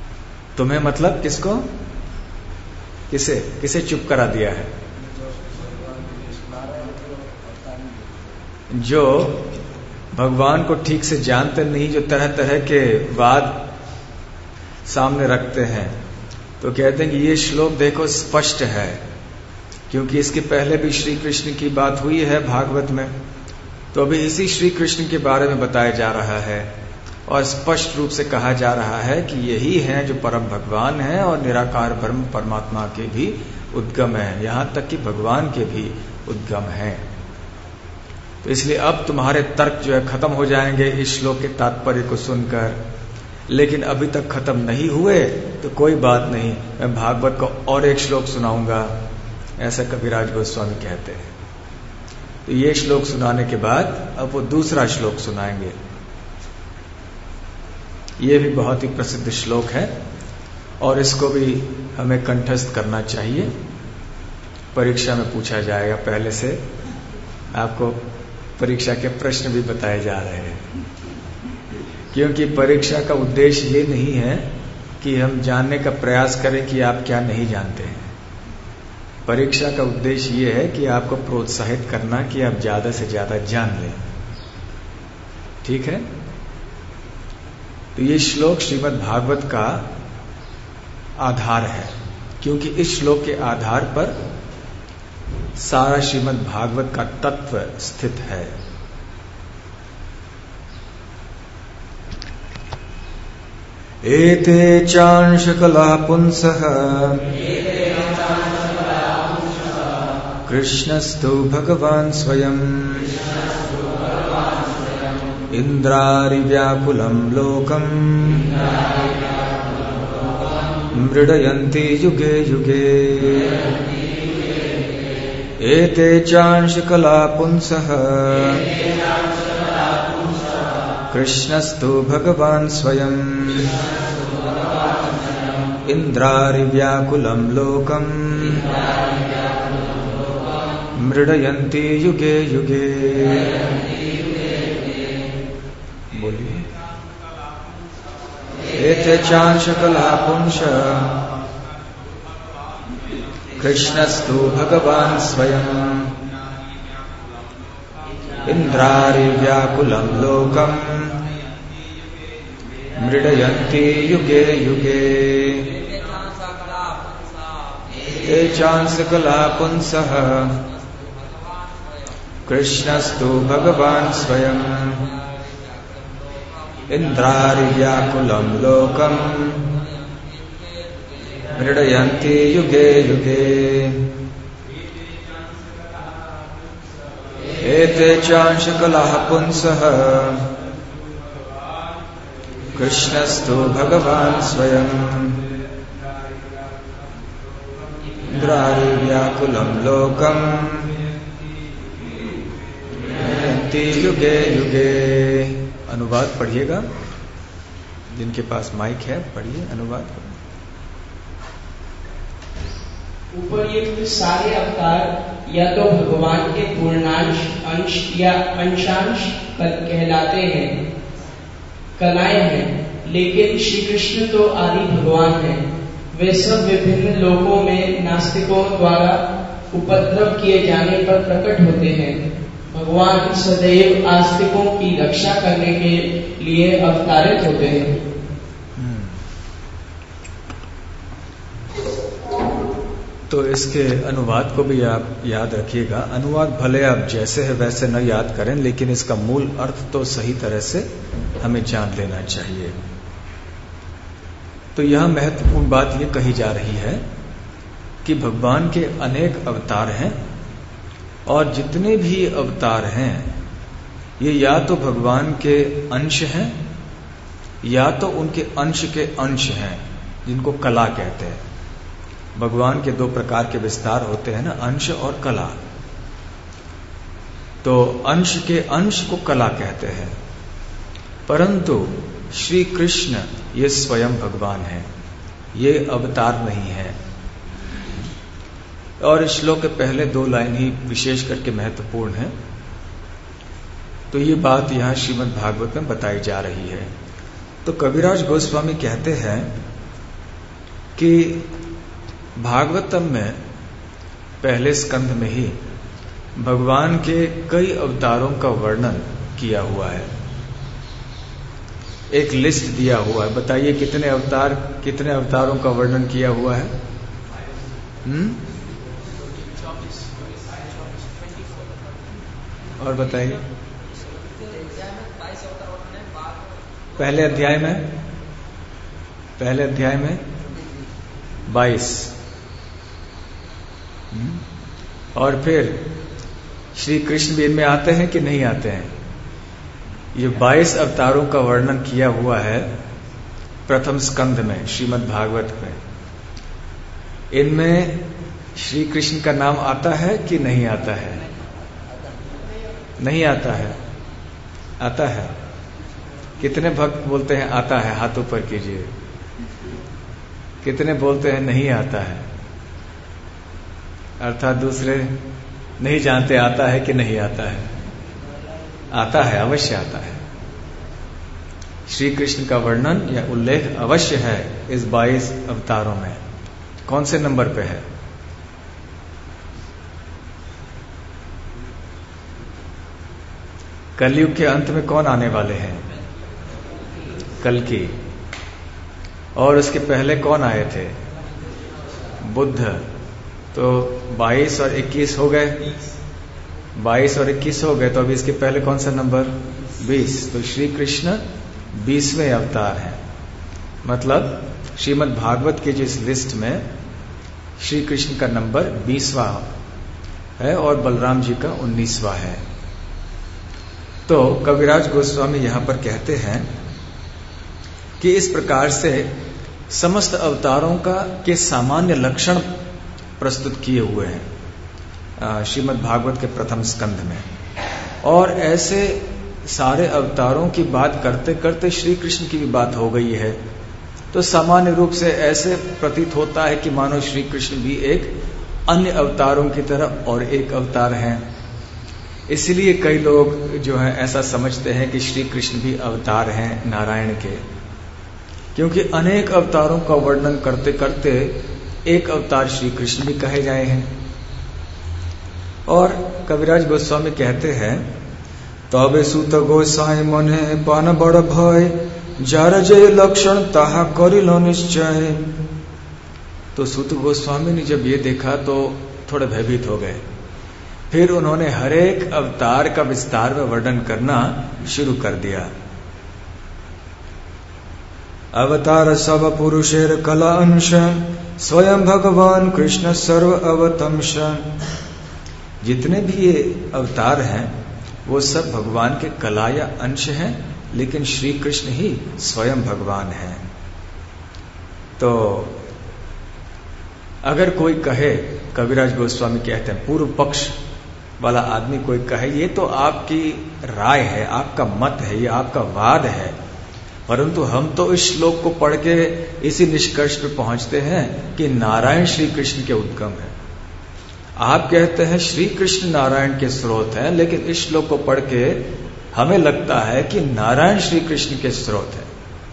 तुम्हें मतलब किसको, किसे किसे चुप करा दिया है? जो भगवान को ठीक से जानते नहीं, जो तरह तरह के वाद सामने रखते हैं, तो कहते हैं कि ये श्लोक देखो स्पष्ट है, क्योंकि इसके पहले भी श्री कृष्ण की बात हुई है भागवत में, तो अभी इसी श्री कृष्ण के बारे में बताया जा रहा है और स्पष्ट रूप से कहा जा रहा है कि यही हैं जो परम भगवान हैं और निराकार ब्रह्म परमात्मा के भी उद्गम है, यहां तक कि भगवान के भी उद्गम है। तो इसलिए अब तुम्हारे तर्क जो है खत्म हो जाएंगे इस श्लोक के तात्पर्य को सुनकर, लेकिन अभी तक खत्म नहीं हुए तो कोई बात नहीं, मैं भागवत को और एक श्लोक सुनाऊंगा, ऐसा कविराज गोस्वामी कहते हैं। तो ये श्लोक सुनाने के बाद अब वो दूसरा श्लोक सुनाएंगे। ये भी बहुत ही प्रसिद्ध श्लोक है और इसको भी हमें कंठस्थ करना चाहिए, परीक्षा में पूछा जाएगा। पहले से आपको परीक्षा के प्रश्न भी बताए जा रहे हैं, क्योंकि परीक्षा का उद्देश्य ये नहीं है कि हम जानने का प्रयास करें कि आप क्या नहीं जानते हैं। परीक्षा का उद्देश्य ये है कि आपको प्रोत्साहित करना कि आप ज्यादा से ज्यादा जान लें। ठीक है? तो ये श्लोक श्रीमद् भागवत का आधार है, क्योंकि इस श्लोक के आधार पर सारा श्रीमद् भागवत का तत्व स्थित है। एते चांशकला पुंसः कृष्णस्तु भगवान् स्वयं इंद्रारिव्याकुलं लोकम् मृडयन्ति युगे युगे। एते चांशकला पुंसः कृष्णस्तु भगवान् स्वयं इंद्रारिव्याकुलं लोकम् मृडयन्ति युगे युगे। बोलिए। एते चांशकला पुंसः कृष्णस्तु भगवान् स्वयं इंद्रारिव्याकुलं लोकम् मृडयन्ति युगे युगे। ते चांशकला पुंसः कृष्णस्तु भगवान् स्वयं इंद्रारिव्याकुलं लोकम् मृडयन्ति युगे युगे। एते चांशकला पुंसः कृष्णस्तु भगवान् स्वयं इंद्रारिव्याकुलं लोकम् मृडयन्ति युगे युगे। अनुवाद पढ़िएगा, जिनके पास माइक है पढ़िए अनुवाद। उपर्युक्त सारे अवतार या तो भगवान के पूर्णांश अंश या अंशांश कहलाते हैं, कलाएं हैं, लेकिन श्री कृष्ण तो आदि भगवान हैं। वे सब विभिन्न लोकों में नास्तिकों द्वारा उपद्रव किए जाने पर प्रकट होते हैं। भगवान सदैव आस्तिकों की रक्षा करने के लिए अवतारित होते हैं। तो इसके अनुवाद को भी आप याद रखिएगा। अनुवाद भले आप जैसे है वैसे न याद करें, लेकिन इसका मूल अर्थ तो सही तरह से हमें जान लेना चाहिए। तो यह महत्वपूर्ण बात यह कही जा रही है कि भगवान के अनेक अवतार हैं और जितने भी अवतार हैं ये या तो भगवान के अंश हैं या तो उनके अंश के अंश हैं, जिनको कला कहते हैं। भगवान के दो प्रकार के विस्तार होते हैं ना, अंश और कला। तो अंश के अंश को कला कहते हैं, परंतु श्री कृष्ण ये स्वयं भगवान हैं, ये अवतार नहीं है। और इस श्लोक के पहले दो लाइन ही विशेष करके महत्वपूर्ण है। तो ये बात यहां श्रीमद् भागवत में बताई जा रही है। तो कविराज गोस्वामी कहते हैं कि भागवतम में पहले स्कंध में ही भगवान के कई अवतारों का वर्णन किया हुआ है, एक लिस्ट दिया हुआ है। बताइए कितने अवतार, कितने अवतारों का वर्णन किया हुआ है? हम्म और बताइए। पहले अध्याय में पहले अध्याय में बाईस, और फिर श्री कृष्ण भी इनमें आते हैं कि नहीं आते हैं? ये बाईस अवतारों का वर्णन किया हुआ है प्रथम स्कंध में, श्रीमद् भागवत में। इनमें श्री कृष्ण का नाम आता है कि नहीं आता है? नहीं आता है। आता है। कितने भक्त बोलते हैं आता है? हाथ ऊपर कीजिए। कितने बोलते हैं नहीं आता है? अर्थात दूसरे नहीं जानते आता है कि नहीं आता है। आता है, अवश्य आता है। श्री कृष्ण का वर्णन या उल्लेख अवश्य है इस बाईस अवतारों में। कौन से नंबर पे है? कलयुग के अंत में कौन आने वाले हैं? कल्कि। और उसके पहले कौन आए थे? बुद्ध। तो बाईस और इक्कीस हो गए, बाईस और इक्कीस हो गए, तो अभी इसके पहले कौन सा नंबर? बीस। तो श्री कृष्ण बीसवें अवतार हैं। मतलब श्रीमद् भागवत की जिस लिस्ट में श्री कृष्ण का नंबर बीसवां है और बलराम जी का उन्नीसवां है। तो कविराज गोस्वामी यहां पर कहते हैं कि इस प्रकार से समस्त अवतारों का के सामान्य लक्षण प्रस्तुत किए हुए हैं श्रीमद् भागवत के प्रथम स्कंध में। और ऐसे सारे अवतारों की बात करते करते श्री कृष्ण की भी बात हो गई है, तो सामान्य रूप से ऐसे प्रतीत होता है कि मानो श्री कृष्ण भी एक अन्य अवतारों की तरह और एक अवतार हैं। इसलिए कई लोग जो है ऐसा समझते हैं कि श्री कृष्ण भी अवतार हैं नारायण के, क्योंकि अनेक अवतारों का वर्णन करते करते एक अवतार श्री कृष्ण भी कहे जाए हैं। और कविराज गोस्वामी कहते हैं, तबे सुत गोसाई मने पान बड़ भय, जार जय लक्षण ताहा करिलो निश्चय। तो सुत गोस्वामी ने जब ये देखा तो थोड़े भयभीत हो गए। फिर उन्होंने हरेक अवतार का विस्तार में वर्णन करना शुरू कर दिया। अवतार सब पुरुषेर कला अंश, स्वयं भगवान कृष्ण सर्व अवतंश। जितने भी ये अवतार हैं वो सब भगवान के कला या अंश हैं, लेकिन श्री कृष्ण ही स्वयं भगवान हैं। तो अगर कोई कहे, कविराज गोस्वामी कहते हैं, पूर्व पक्ष वाला आदमी कोई कहे ये तो आपकी राय है, आपका मत है, ये आपका वाद है, परंतु हम तो इस श्लोक को पढ़ के इसी निष्कर्ष पर पहुंचते हैं कि नारायण श्री कृष्ण के उद्गम है। आप कहते हैं श्री कृष्ण नारायण के स्रोत हैं, लेकिन इस श्लोक को पढ़ के हमें लगता है कि नारायण श्री कृष्ण के स्रोत है।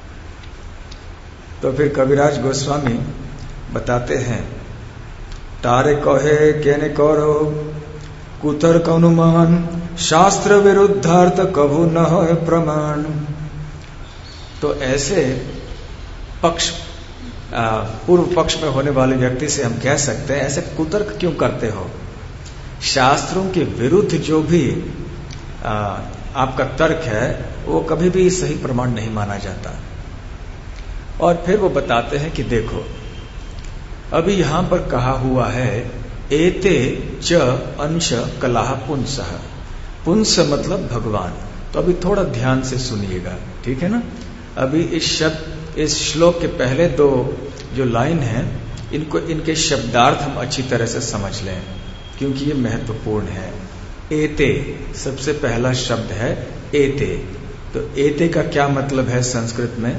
तो फिर कविराज गोस्वामी बताते हैं, तारे कहे केने करो कुतर्क अनुमान, शास्त्र विरुद्धार्थ कभू न हो प्रमाण। तो ऐसे पक्ष पूर्व पक्ष में होने वाले व्यक्ति से हम कह सकते हैं, ऐसे कुतर्क क्यों करते हो? शास्त्रों के विरुद्ध जो भी आ, आपका तर्क है वो कभी भी सही प्रमाण नहीं माना जाता। और फिर वो बताते हैं कि देखो, अभी यहां पर कहा हुआ है एते च अंश कलाह पुंसः। पुंस मतलब भगवान। तो अभी थोड़ा ध्यान से सुनिएगा, ठीक है ना? अभी इस शब्द, इस श्लोक के पहले दो जो लाइन हैं, इनको इनके शब्दार्थ हम अच्छी तरह से समझ लें, क्योंकि ये महत्वपूर्ण है। एते सबसे पहला शब्द है एते। तो एते का क्या मतलब है संस्कृत में?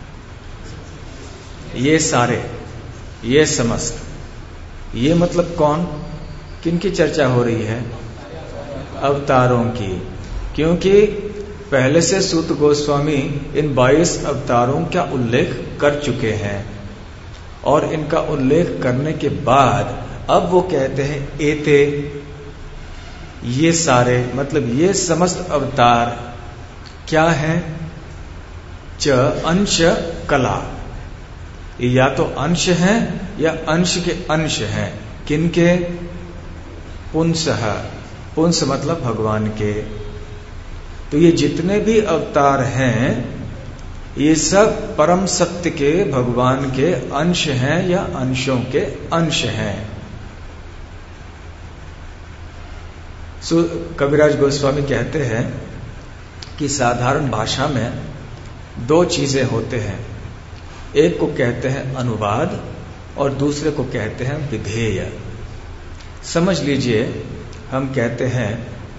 ये सारे, ये समस्त। ये मतलब कौन, किनकी चर्चा हो रही है? अवतारों की। क्योंकि पहले से सूत गोस्वामी इन बाईस अवतारों का उल्लेख कर चुके हैं, और इनका उल्लेख करने के बाद अब वो कहते हैं एते। ये सारे मतलब ये समस्त अवतार क्या हैं? च अंश कला, या तो अंश हैं या अंश के अंश हैं। किनके? पुंसः, पुंस मतलब भगवान के। तो ये जितने भी अवतार हैं ये सब परम सत्य के भगवान के अंश हैं या अंशों के अंश हैं। सो कविराज गोस्वामी कहते हैं कि साधारण भाषा में दो चीजें होते हैं, एक को कहते हैं अनुवाद और दूसरे को कहते हैं विधेय। समझ लीजिए, हम कहते हैं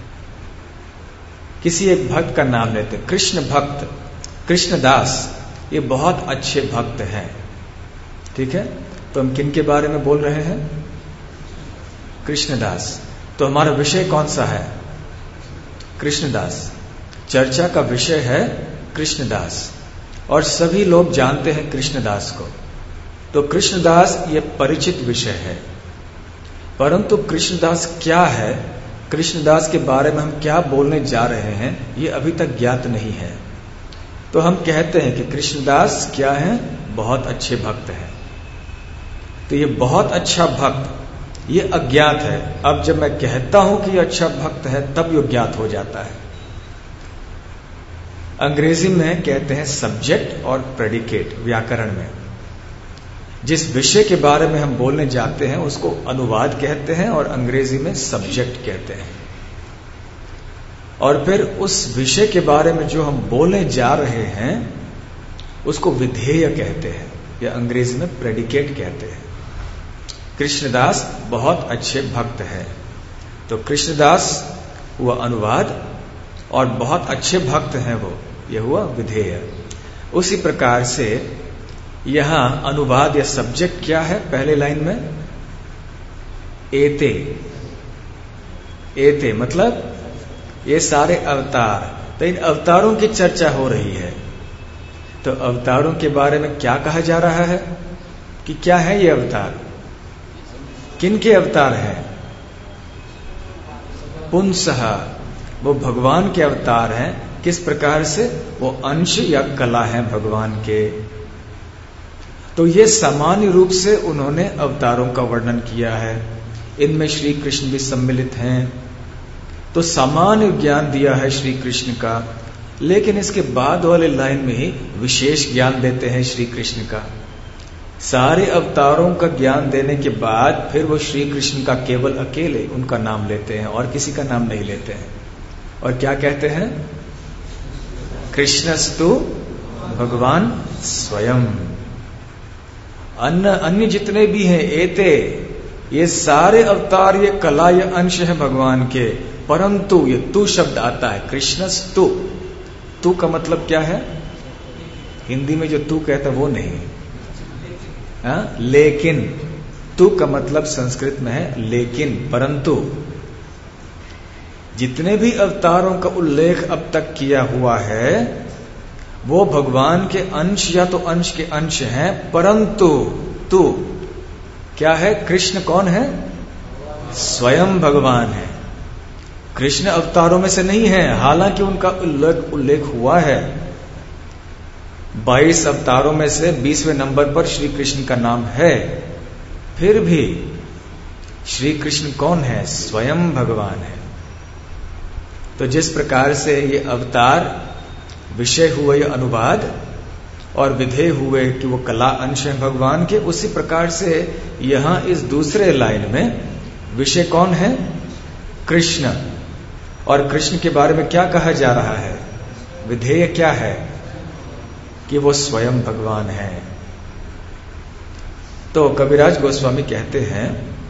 किसी एक भक्त का नाम लेते हैं, कृष्ण भक्त, कृष्णदास, ये बहुत अच्छे भक्त हैं, ठीक है। तो हम किन के बारे में बोल रहे हैं? कृष्णदास। तो हमारा विषय कौन सा है? कृष्णदास। चर्चा का विषय है कृष्णदास और सभी लोग जानते हैं कृष्णदास को। तो कृष्णदास ये परिचित विषय है, परंतु कृष्णदास क्या है, कृष्णदास के बारे में हम क्या बोलने जा रहे हैं, ये अभी तक ज्ञात नहीं है। तो हम कहते हैं कि कृष्णदास क्या है? बहुत अच्छे भक्त हैं। तो ये बहुत अच्छा भक्त ये अज्ञात है। अब जब मैं कहता हूं कि ये अच्छा भक्त है तब ये ज्ञात हो जाता है। अंग्रेजी में कहते हैं सब्जेक्ट और प्रेडिकेट। व्याकरण में जिस विषय के बारे में हम बोलने जाते हैं उसको अनुवाद कहते हैं और अंग्रेजी में सब्जेक्ट कहते हैं। और फिर उस विषय के बारे में जो हम बोलने जा रहे हैं उसको विधेय कहते हैं या अंग्रेजी में प्रेडिकेट कहते हैं। कृष्णदास बहुत अच्छे भक्त हैं, तो कृष्णदास हुआ अनुवाद और बहुत अच्छे भक्त हैं वो, ये हुआ विधेय। उसी प्रकार से यहां अनुवाद या सब्जेक्ट क्या है? पहले लाइन में एते, एते मतलब ये सारे अवतार। तो इन अवतारों की चर्चा हो रही है। तो अवतारों के बारे में क्या कहा जा रहा है कि क्या है ये अवतार? किन के अवतार हैं? पुंसः, वो भगवान के अवतार हैं। किस प्रकार से? वो अंश या कला है भगवान के। तो ये सामान्य रूप से उन्होंने अवतारों का वर्णन किया है। इनमें श्री कृष्ण भी सम्मिलित हैं। तो सामान्य ज्ञान दिया है श्री कृष्ण का, लेकिन इसके बाद वाले लाइन में ही विशेष ज्ञान देते हैं श्री कृष्ण का। सारे अवतारों का ज्ञान देने के बाद फिर वो श्री कृष्ण का केवल अकेले उनका नाम लेते हैं और किसी का नाम नहीं लेते हैं। और क्या कहते हैं? कृष्णस्तु भगवान स्वयं। अन्य अन्य जितने भी हैं एते, ये सारे अवतार ये कला ये अंश है भगवान के, परंतु ये तू शब्द आता है कृष्णस्तु। तू का मतलब क्या है? हिंदी में जो तू कहता है वो नहीं, हा? लेकिन तू का मतलब संस्कृत में है लेकिन, परंतु। जितने भी अवतारों का उल्लेख अब तक किया हुआ है वो भगवान के अंश या तो अंश के अंश हैं, परंतु तू क्या है? कृष्ण कौन है? स्वयं भगवान है। कृष्ण अवतारों में से नहीं है, हालांकि उनका उल्लेख उल्लेख हुआ है। बाईस अवतारों में से बीसवें नंबर पर श्री कृष्ण का नाम है, फिर भी श्री कृष्ण कौन है? स्वयं भगवान है। तो जिस प्रकार से ये अवतार विषय हुए ये अनुवाद और विधेय हुए कि वो कला अंश है भगवान के, उसी प्रकार से यहां इस दूसरे लाइन में विषय कौन है? कृष्ण। और कृष्ण के बारे में क्या कहा जा रहा है? विधेय क्या है? कि वो स्वयं भगवान है। तो कविराज गोस्वामी कहते हैं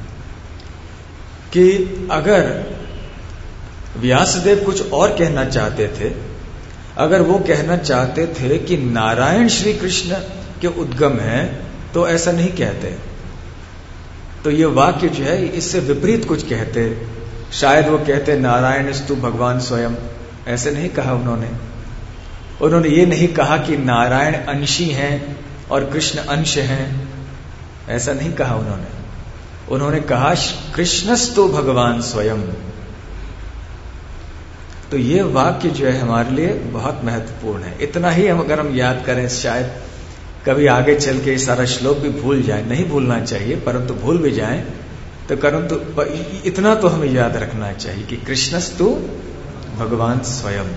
कि अगर व्यासदेव कुछ और कहना चाहते थे, अगर वो कहना चाहते थे कि नारायण श्री कृष्ण के उद्गम हैं, तो ऐसा नहीं कहते। तो ये वाक्य जो है इससे विपरीत कुछ कहते। शायद वो कहते नारायण स्तु भगवान स्वयं, ऐसे नहीं कहा उन्होंने। उन्होंने ये नहीं कहा कि नारायण अंशी हैं और कृष्ण अंश हैं, ऐसा नहीं कहा उन्होंने। उन्होंने कहा कृष्णस्तु भगवान स्वयं। तो ये वाक्य जो है हमारे लिए बहुत महत्वपूर्ण है। इतना ही हम अगर हम याद करें, शायद कभी आगे चल के सारा श्लोक भी भूल जाए, नहीं भूलना चाहिए, परंतु भूल भी जाए तो परंतु इतना तो हमें याद रखना चाहिए कि कृष्णस्तु भगवान स्वयं।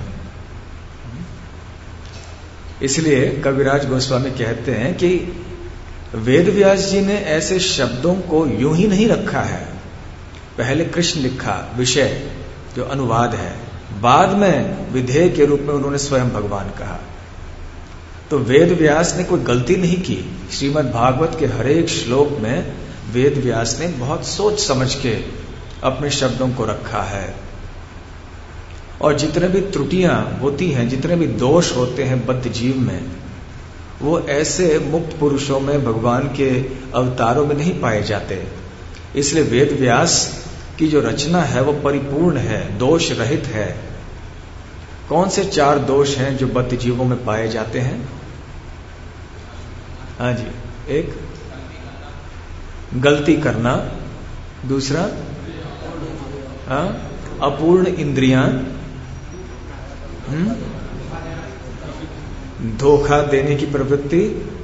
इसलिए कविराज गोस्वामी कहते हैं कि वेद व्यास जी ने ऐसे शब्दों को यूं ही नहीं रखा है। पहले कृष्ण लिखा विषय जो अनुवाद है, बाद में विधेय के रूप में उन्होंने स्वयं भगवान कहा। तो वेद व्यास ने कोई गलती नहीं की। श्रीमद् भागवत के हर एक श्लोक में वेद व्यास ने बहुत सोच समझ के अपने शब्दों को रखा है। और जितने भी त्रुटियां होती हैं, जितने भी दोष होते हैं बद्ध जीव में, वो ऐसे मुक्त पुरुषों में, भगवान के अवतारों में नहीं पाए जाते। इसलिए वेद व्यास की जो रचना है वो परिपूर्ण है, दोष रहित है। कौन से चार दोष हैं जो बद्ध जीवों में पाए जाते हैं? हाँ जी, एक गलती करना, दूसरा हाँ अपूर्ण इंद्रियां, धोखा देने की प्रवृत्ति,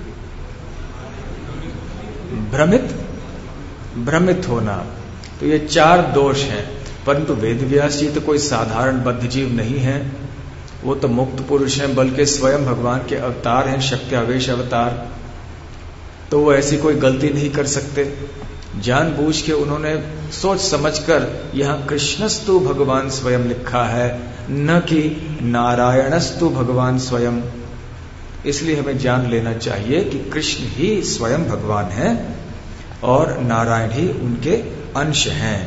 भ्रमित भ्रमित होना। तो ये चार दोष हैं। परंतु वेदव्यास जी तो कोई साधारण बद्ध जीव नहीं है, वो तो मुक्त पुरुष हैं, बल्कि स्वयं भगवान के अवतार हैं, शक्त्यावेश अवतार। तो वो ऐसी कोई गलती नहीं कर सकते। जानबूझ के उन्होंने सोच समझकर यहां कृष्णस्तु भगवान स्वयं लिखा है, न कि नारायणस्तु भगवान स्वयं। इसलिए हमें जान लेना चाहिए कि कृष्ण ही स्वयं भगवान हैं और नारायण ही उनके अंश हैं।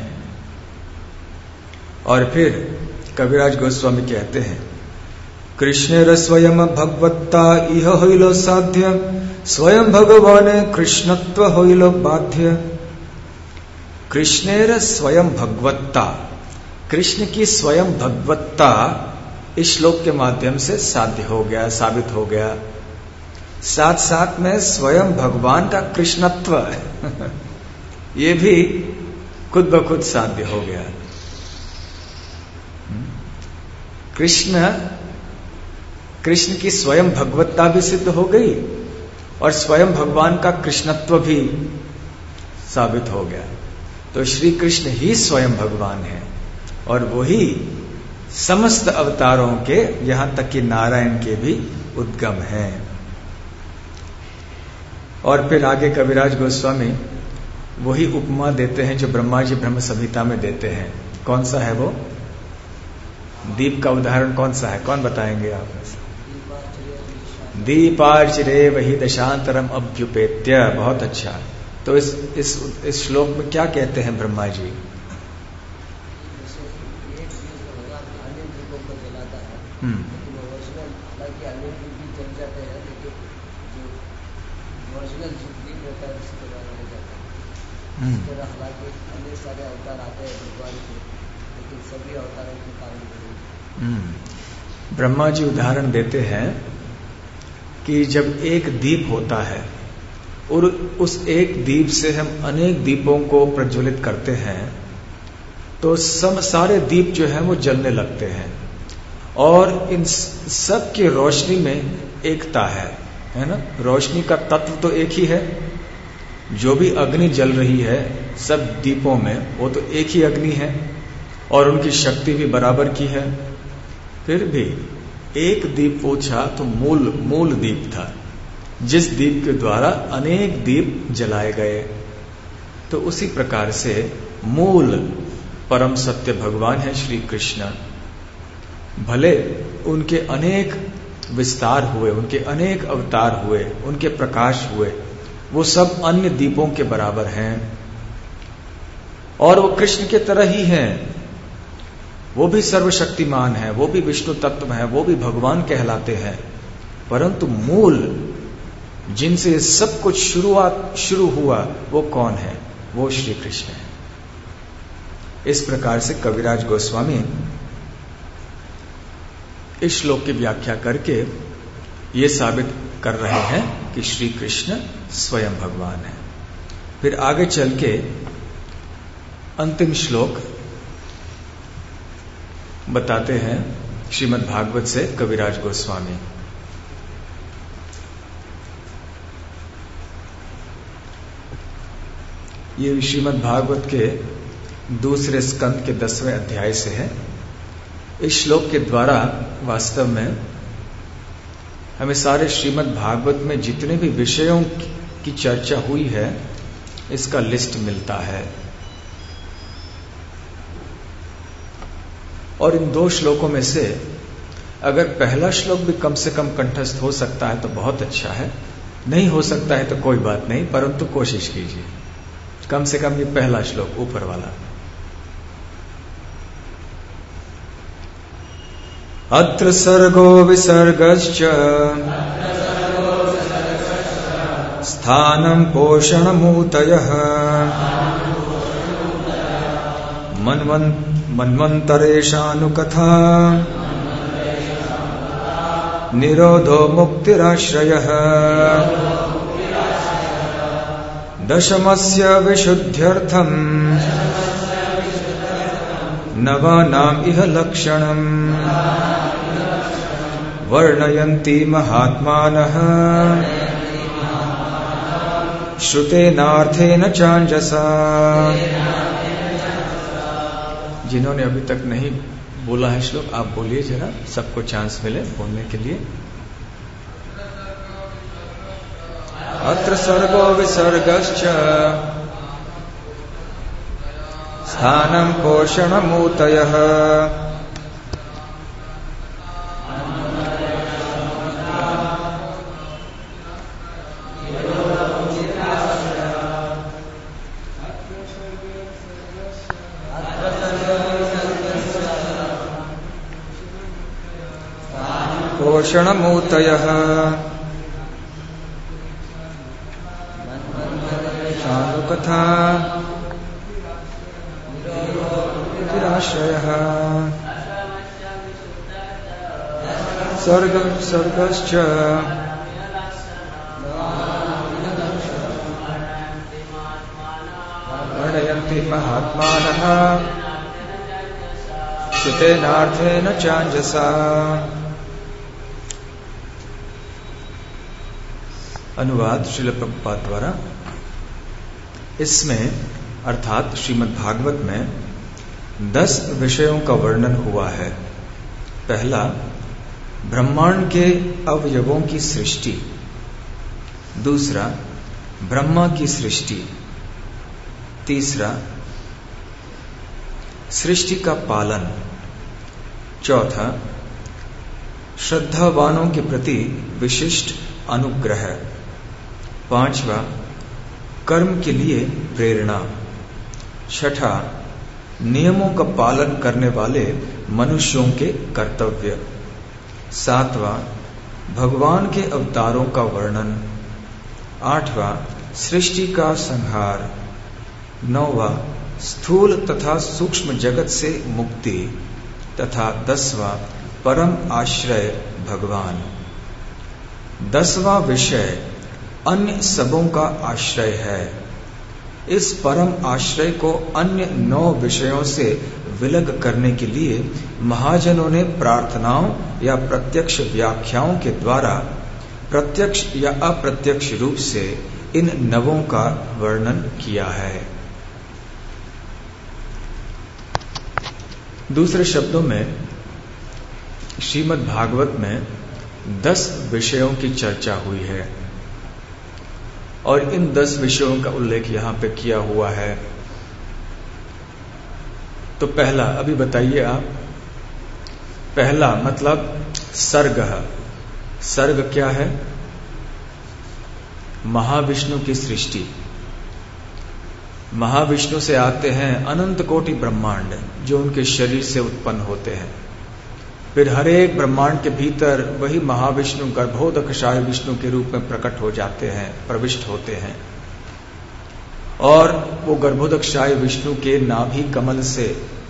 और फिर कविराज गोस्वामी कहते हैं, कृष्णेर स्वयं भगवत्ता इह होइलो साध्य, स्वयं भगवान कृष्णत्व होइलो बाध्य। कृष्णेर स्वयं भगवत्ता, कृष्ण की स्वयं भगवत्ता इस श्लोक के माध्यम से साध्य हो गया, साबित हो गया। साथ साथ में स्वयं भगवान का कृष्णत्व ये भी खुद ब खुद साध्य हो गया। कृष्ण कृष्ण की स्वयं भगवत्ता भी सिद्ध हो गई और स्वयं भगवान का कृष्णत्व भी साबित हो गया। तो श्री कृष्ण ही स्वयं भगवान है और वही समस्त अवतारों के, यहां तक कि नारायण के भी उद्गम हैं। और फिर आगे कविराज गोस्वामी वही उपमा देते हैं जो ब्रह्मा जी ब्रह्म संहिता में देते हैं। कौन सा है वो? दीप का उदाहरण कौन सा है? कौन बताएंगे आप? दीपार्चरे वही दशांतरम अभ्युपेत्य। बहुत अच्छा। तो इस इस इस श्लोक में क्या कहते हैं ब्रह्मा जी? हम्म ब्रह्मा जी उदाहरण देते हैं कि जब एक दीप होता है और उस एक दीप से हम अनेक दीपों को प्रज्वलित करते हैं तो सब सारे दीप जो है वो जलने लगते हैं और इन सब की रोशनी में एकता है, है ना? रोशनी का तत्व तो एक ही है। जो भी अग्नि जल रही है सब दीपों में, वो तो एक ही अग्नि है और उनकी शक्ति भी बराबर की है। फिर भी एक दीप पूछा तो मूल मूल दीप था, जिस दीप के द्वारा अनेक दीप जलाए गए। तो उसी प्रकार से मूल परम सत्य भगवान है श्री कृष्ण। भले उनके अनेक विस्तार हुए, उनके अनेक अवतार हुए, उनके प्रकाश हुए, वो सब अन्य दीपों के बराबर हैं और वो कृष्ण के तरह ही हैं। वो भी सर्वशक्तिमान है, वो भी विष्णु तत्व है, वो भी भगवान कहलाते हैं। परंतु मूल जिनसे सब कुछ शुरुआत शुरू हुआ वो कौन है? वो श्री कृष्ण है। इस प्रकार से कविराज गोस्वामी इस श्लोक की व्याख्या करके ये साबित कर रहे हैं कि श्री कृष्ण स्वयं भगवान है। फिर आगे चल के अंतिम श्लोक बताते हैं श्रीमद् भागवत से कविराज गोस्वामी। ये श्रीमद् भागवत के दूसरे स्कंद के दसवें अध्याय से है। इस श्लोक के द्वारा वास्तव में हमें सारे श्रीमद् भागवत में जितने भी विषयों की चर्चा हुई है इसका लिस्ट मिलता है। और इन दो श्लोकों में से अगर पहला श्लोक भी कम से कम कंठस्थ हो सकता है तो बहुत अच्छा है, नहीं हो सकता है तो कोई बात नहीं, परंतु कोशिश कीजिए कम से कम ये पहला श्लोक ऊपर वाला। अत्र सर्गो विसर्गश्च स्थानं पोषणमूतयः मन्वन्तरेषानुकथा निरोधो मुक्तिराश्रयः दशमस्य विशुद्ध्यर्थम् नवानाम् इह लक्षणम् वर्णयन्ति महात्मानः श्रुतेनार्थेन चाञ्जसा। जिन्होंने अभी तक नहीं बोला है श्लोक, आप बोलिए जरा, सबको चांस मिले बोलने के लिए। अत्र सर्गो विसर्गश्च स्थानं पोषणमूतयः पोषणमूतयः सानुकथा निराश्रयः सर्ग सर्गश्च वर्णयन्ति महात्मानः श्रुतेनार्थेन चाञ्जसा। अनुवाद श्रील प्रभुपाद द्वारा। इसमें अर्थात श्रीमद् भागवत में दस विषयों का वर्णन हुआ है। पहला, ब्रह्मांड के अवयवों की सृष्टि। दूसरा, ब्रह्मा की सृष्टि। तीसरा, सृष्टि का पालन। चौथा, श्रद्धावानों के प्रति विशिष्ट अनुग्रह। पांचवा, कर्म के लिए प्रेरणा। छठा, नियमों का पालन करने वाले मनुष्यों के कर्तव्य। सातवां, भगवान के अवतारों का वर्णन। आठवां, सृष्टि का संहार। नौवां, स्थूल तथा सूक्ष्म जगत से मुक्ति। तथा दसवां, परम आश्रय भगवान। दसवां विषय अन्य सबों का आश्रय है। इस परम आश्रय को अन्य नौ विषयों से विलग करने के लिए महाजनों ने प्रार्थनाओं या प्रत्यक्ष व्याख्याओं के द्वारा प्रत्यक्ष या अप्रत्यक्ष रूप से इन नवों का वर्णन किया है। दूसरे शब्दों में श्रीमद् भागवत में दस विषयों की चर्चा हुई है और इन दस विषयों का उल्लेख यहां पे किया हुआ है। तो पहला अभी बताइए आप। पहला मतलब सर्ग। सर्ग क्या है? महाविष्णु की सृष्टि। महाविष्णु से आते हैं अनंत कोटि ब्रह्मांड जो उनके शरीर से उत्पन्न होते हैं। फिर हर एक ब्रह्मांड के भीतर वही महाविष्णु गर्भोदकशाय विष्णु के रूप में प्रकट हो जाते हैं, प्रविष्ट होते हैं। और वो गर्भोदकशाय विष्णु के नाभि कमल से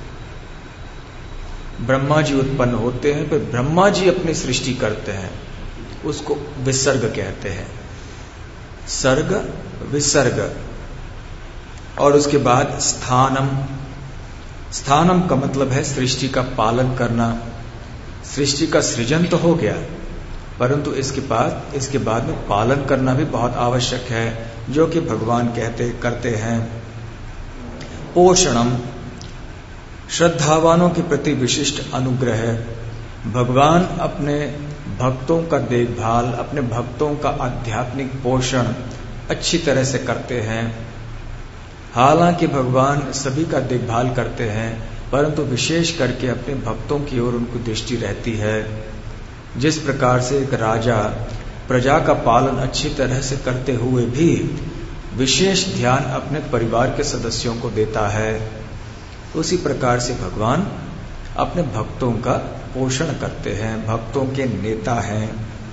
ब्रह्मा जी उत्पन्न होते हैं। फिर ब्रह्मा जी अपनी सृष्टि करते हैं, उसको विसर्ग कहते हैं। सर्ग, विसर्ग। और उसके बाद स्थानम। स्थानम का मतलब है सृष्टि का पालन करना। सृष्टि का सृजन तो हो गया, परंतु इसके बाद इसके बाद में पालन करना भी बहुत आवश्यक है, जो कि भगवान कहते करते हैं। पोषणम, श्रद्धावानों के प्रति विशिष्ट अनुग्रह। भगवान अपने भक्तों का देखभाल, अपने भक्तों का आध्यात्मिक पोषण अच्छी तरह से करते हैं। हालांकि भगवान सभी का देखभाल करते हैं, परंतु विशेष करके अपने भक्तों की ओर उनको दृष्टि रहती है। जिस प्रकार से एक राजा प्रजा का पालन अच्छी तरह से करते हुए भी विशेष ध्यान अपने परिवार के सदस्यों को देता है, उसी प्रकार से भगवान अपने भक्तों का पोषण करते हैं, भक्तों के नेता हैं।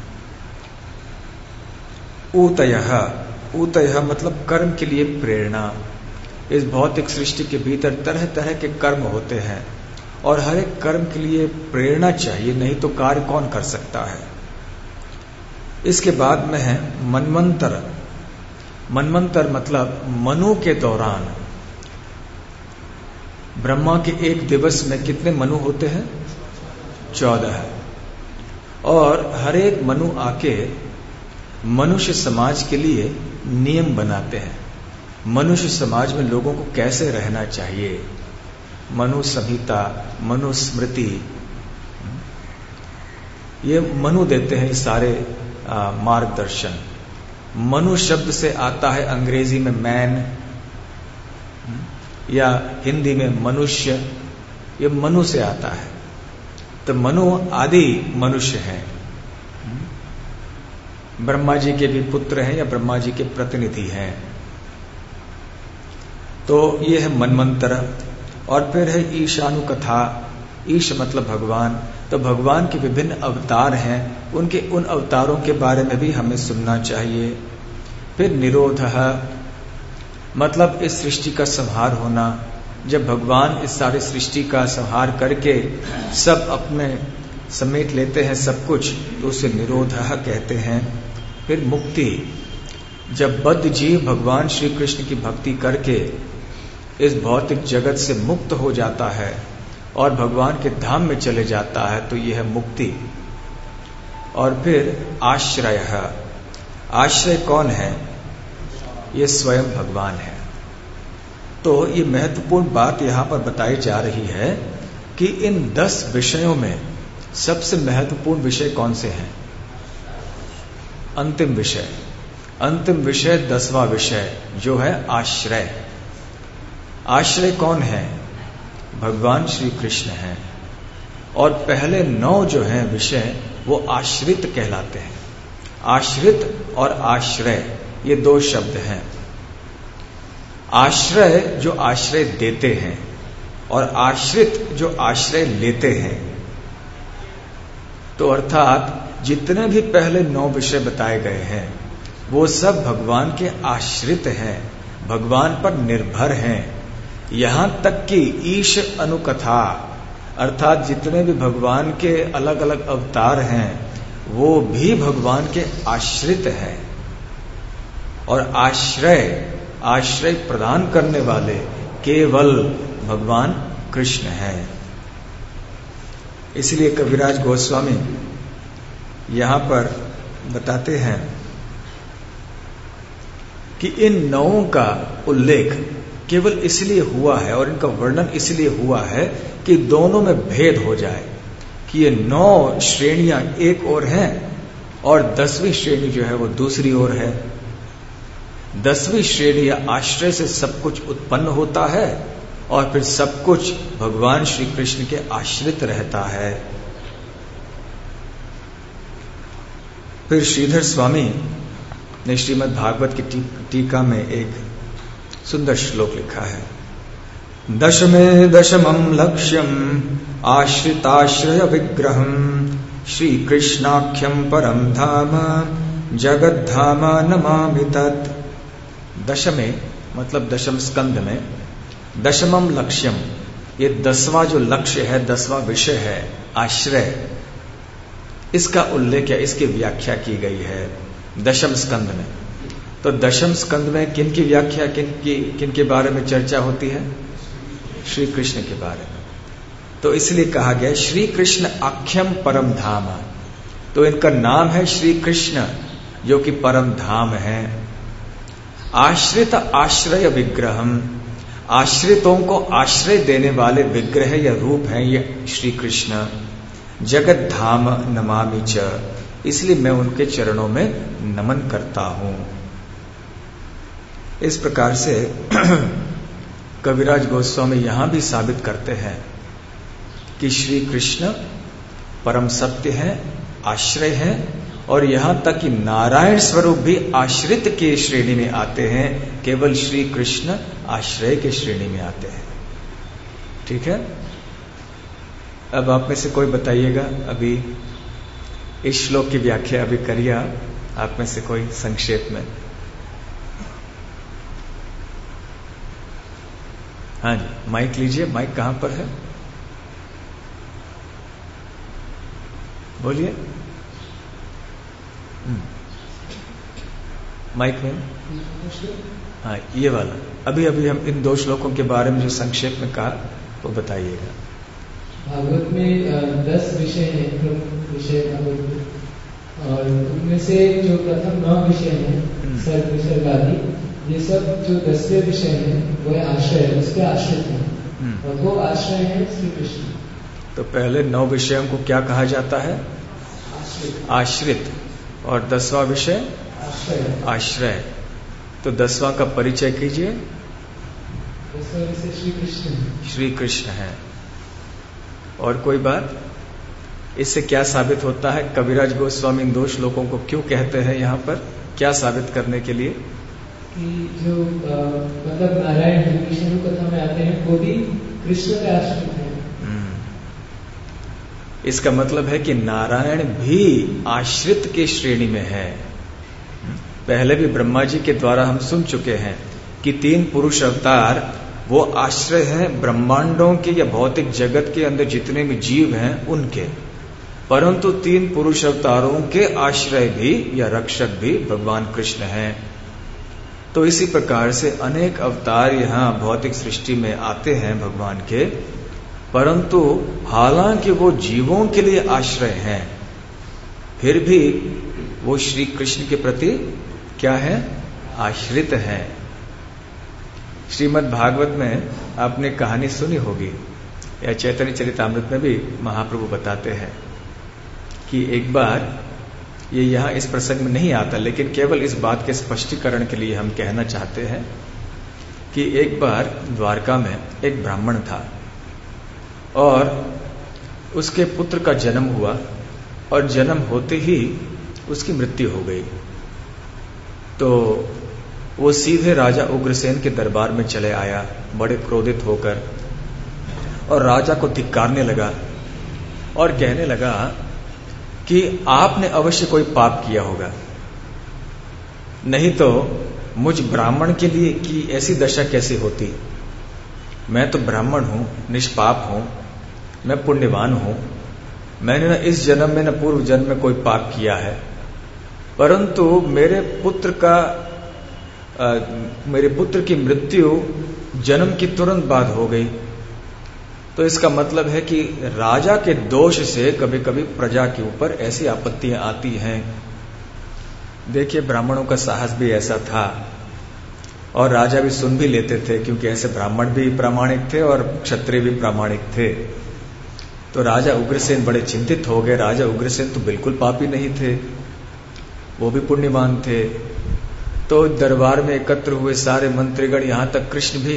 ऊतयः, ऊतयः मतलब कर्म के लिए प्रेरणा। इस भौतिक सृष्टि के भीतर तरह तरह के कर्म होते हैं और हर एक कर्म के लिए प्रेरणा चाहिए, नहीं तो कार्य कौन कर सकता है। इसके बाद में है मनवंतर। मनवंतर मतलब मनु के दौरान, ब्रह्मा के एक दिवस में कितने मनु होते हैं? चौदह। और हर एक मनु आके मनुष्य समाज के लिए नियम बनाते हैं। मनुष्य समाज में लोगों को कैसे रहना चाहिए, मनु संहिता, मनु स्मृति, ये मनु देते हैं सारे मार्गदर्शन। मनु शब्द से आता है अंग्रेजी में मैन, या हिंदी में मनुष्य, ये मनु से आता है। तो मनु आदि मनुष्य हैं, ब्रह्मा जी के भी पुत्र हैं या ब्रह्मा जी के प्रतिनिधि हैं। तो ये है मनवंतर। और फिर है ईशानु कथा। ईश मतलब भगवान, तो भगवान के विभिन्न अवतार हैं, उनके उन अवतारों के बारे में भी हमें सुनना चाहिए। फिर निरोधः मतलब इस सृष्टि का संहार होना। जब भगवान इस सारी सृष्टि का संहार करके सब अपने समेट लेते हैं सब कुछ, तो उसे निरोधः कहते हैं। फिर मुक्ति, जब बद्ध जीव भगवान श्री कृष्ण की भक्ति करके इस भौतिक जगत से मुक्त हो जाता है और भगवान के धाम में चले जाता है, तो यह है मुक्ति। और फिर आश्रय। आश्रय कौन है? ये स्वयं भगवान है। तो ये महत्वपूर्ण बात यहां पर बताई जा रही है कि इन दस विषयों में सबसे महत्वपूर्ण विषय कौन से हैं? अंतिम विषय। अंतिम विषय दसवां विषय जो है आश्रय। आश्रय कौन है? भगवान श्री कृष्ण हैं। और पहले नौ जो हैं विषय वो आश्रित कहलाते हैं। आश्रित और आश्रय ये दो शब्द हैं। आश्रय जो आश्रय देते हैं और आश्रित जो आश्रय लेते हैं। तो अर्थात जितने भी पहले नौ विषय बताए गए हैं वो सब भगवान के आश्रित हैं, भगवान पर निर्भर हैं। यहां तक कि ईश अनुकथा अर्थात जितने भी भगवान के अलग अलग अवतार हैं वो भी भगवान के आश्रित हैं। और आश्रय आश्रय प्रदान करने वाले केवल भगवान कृष्ण हैं। इसलिए कविराज गोस्वामी यहां पर बताते हैं कि इन नौों का उल्लेख केवल इसलिए हुआ है और इनका वर्णन इसलिए हुआ है कि दोनों में भेद हो जाए, कि ये नौ श्रेणियां एक ओर हैं और दसवीं श्रेणी जो है वो दूसरी ओर है। दसवीं श्रेणी या आश्रय से सब कुछ उत्पन्न होता है और फिर सब कुछ भगवान श्री कृष्ण के आश्रित रहता है। फिर श्रीधर स्वामी ने श्रीमद् भागवत की टीका में एक सुंदर श्लोक लिखा है। दशमे दशमं लक्ष्यम आश्रिताश्रय विग्रहम श्री कृष्णाख्यम परम धाम जगद्धाम नमामि तत्। दशमे मतलब दशम स्कंध में दशमम लक्ष्यम, ये दसवां जो लक्ष्य है, दसवां विषय है आश्रय, इसका उल्लेख या इसकी व्याख्या की गई है दशम स्कंद में। तो दशम स्कंद में किन की व्याख्या, किन की किन के बारे में चर्चा होती है? श्री कृष्ण के बारे में। तो इसलिए कहा गया श्री कृष्ण आख्यम परम धाम। तो इनका नाम है श्री कृष्ण, जो कि परम धाम है। आश्रित आश्रय विग्रहम, आश्रितों को आश्रय देने वाले विग्रह या रूप है ये श्री कृष्ण। जगत धाम नमामि च, इसलिए मैं उनके चरणों में नमन करता हूं। इस प्रकार से कविराज गोस्वामी यहां भी साबित करते हैं कि श्री कृष्ण परम सत्य है, आश्रय है, और यहां तक कि नारायण स्वरूप भी आश्रित के श्रेणी में आते हैं, केवल श्री कृष्ण आश्रय के श्रेणी में आते हैं। ठीक है, अब आप में से कोई बताइएगा, अभी इस श्लोक की व्याख्या अभी करिए आप में से कोई संक्षेप में। हाँ जी, माइक लीजिए। माइक कहां पर है, बोलिए। माइक में, हाँ ये वाला। अभी अभी हम इन दो श्लोकों के बारे में जो संक्षेप में कहा वो बताइएगा। भागवत में दस विषय हैं, प्रमुख विषय भागवत में, और उनमें से जो प्रथम नौ विषय हैं, सर्ग विसर्ग आदि, ये सब जो दसवें विषय हैं वो आश्रय है, उसके आश्रित हैं, और वो आश्रय है श्री कृष्ण। तो पहले नौ विषयों को क्या कहा जाता है? आश्रित। आश्रित। और दसवां विषय आश्रय। आश्रय। तो दसवां का परिचय कीजिए। दसवां विषय श्री कृष्ण है। श्री कृष्ण है। और कोई बात? इससे क्या साबित होता है? कविराज गोस्वामी इन दो श्लोकों को क्यों कहते हैं यहाँ पर, क्या साबित करने के लिए? कि जो आ, मतलब नारायण विष्णु कथा में आते हैं वो भी कृष्ण के आश्रित हैं। इसका मतलब है कि नारायण भी आश्रित के श्रेणी में है। पहले भी ब्रह्मा जी के द्वारा हम सुन चुके हैं कि तीन पुरुष अवतार वो आश्रय हैं ब्रह्मांडों के या भौतिक जगत के अंदर जितने भी जीव हैं उनके, परंतु तीन पुरुष अवतारों के आश्रय भी या रक्षक भी भगवान कृष्ण हैं। तो इसी प्रकार से अनेक अवतार यहाँ भौतिक सृष्टि में आते हैं भगवान के, परंतु हालांकि वो जीवों के लिए आश्रय हैं, फिर भी वो श्री कृष्ण के प्रति क्या है? आश्रित हैं। श्रीमद् भागवत में आपने कहानी सुनी होगी, या चैतन्य चरितामृत में भी महाप्रभु बताते हैं कि एक बार, ये यहाँ इस प्रसंग में नहीं आता, लेकिन केवल इस बात के स्पष्टीकरण के लिए हम कहना चाहते हैं कि एक बार द्वारका में एक ब्राह्मण था और उसके पुत्र का जन्म हुआ, और जन्म होते ही उसकी मृत्यु हो गई। तो वो सीधे राजा उग्रसेन के दरबार में चले आया बड़े क्रोधित होकर, और राजा को धिक्कारने लगा और कहने लगा कि आपने अवश्य कोई पाप किया होगा, नहीं तो मुझ ब्राह्मण के लिए की ऐसी दशा कैसे होती। मैं तो ब्राह्मण हूं, निष्पाप हूं, मैं पुण्यवान हूं, मैंने न इस जन्म में न पूर्व जन्म में कोई पाप किया है, परंतु मेरे पुत्र का आ, मेरे पुत्र की मृत्यु जन्म की तुरंत बाद हो गई। तो इसका मतलब है कि राजा के दोष से कभी कभी प्रजा के ऊपर ऐसी आपत्तियां आती हैं। देखिए, ब्राह्मणों का साहस भी ऐसा था, और राजा भी सुन भी लेते थे, क्योंकि ऐसे ब्राह्मण भी प्रामाणिक थे और क्षत्रिय भी प्रामाणिक थे। तो राजा उग्रसेन बड़े चिंतित हो गए। राजा उग्रसेन तो बिल्कुल पापी नहीं थे, वो भी पुण्यवान थे। तो दरबार में एकत्र हुए सारे मंत्रीगण, यहां तक कृष्ण भी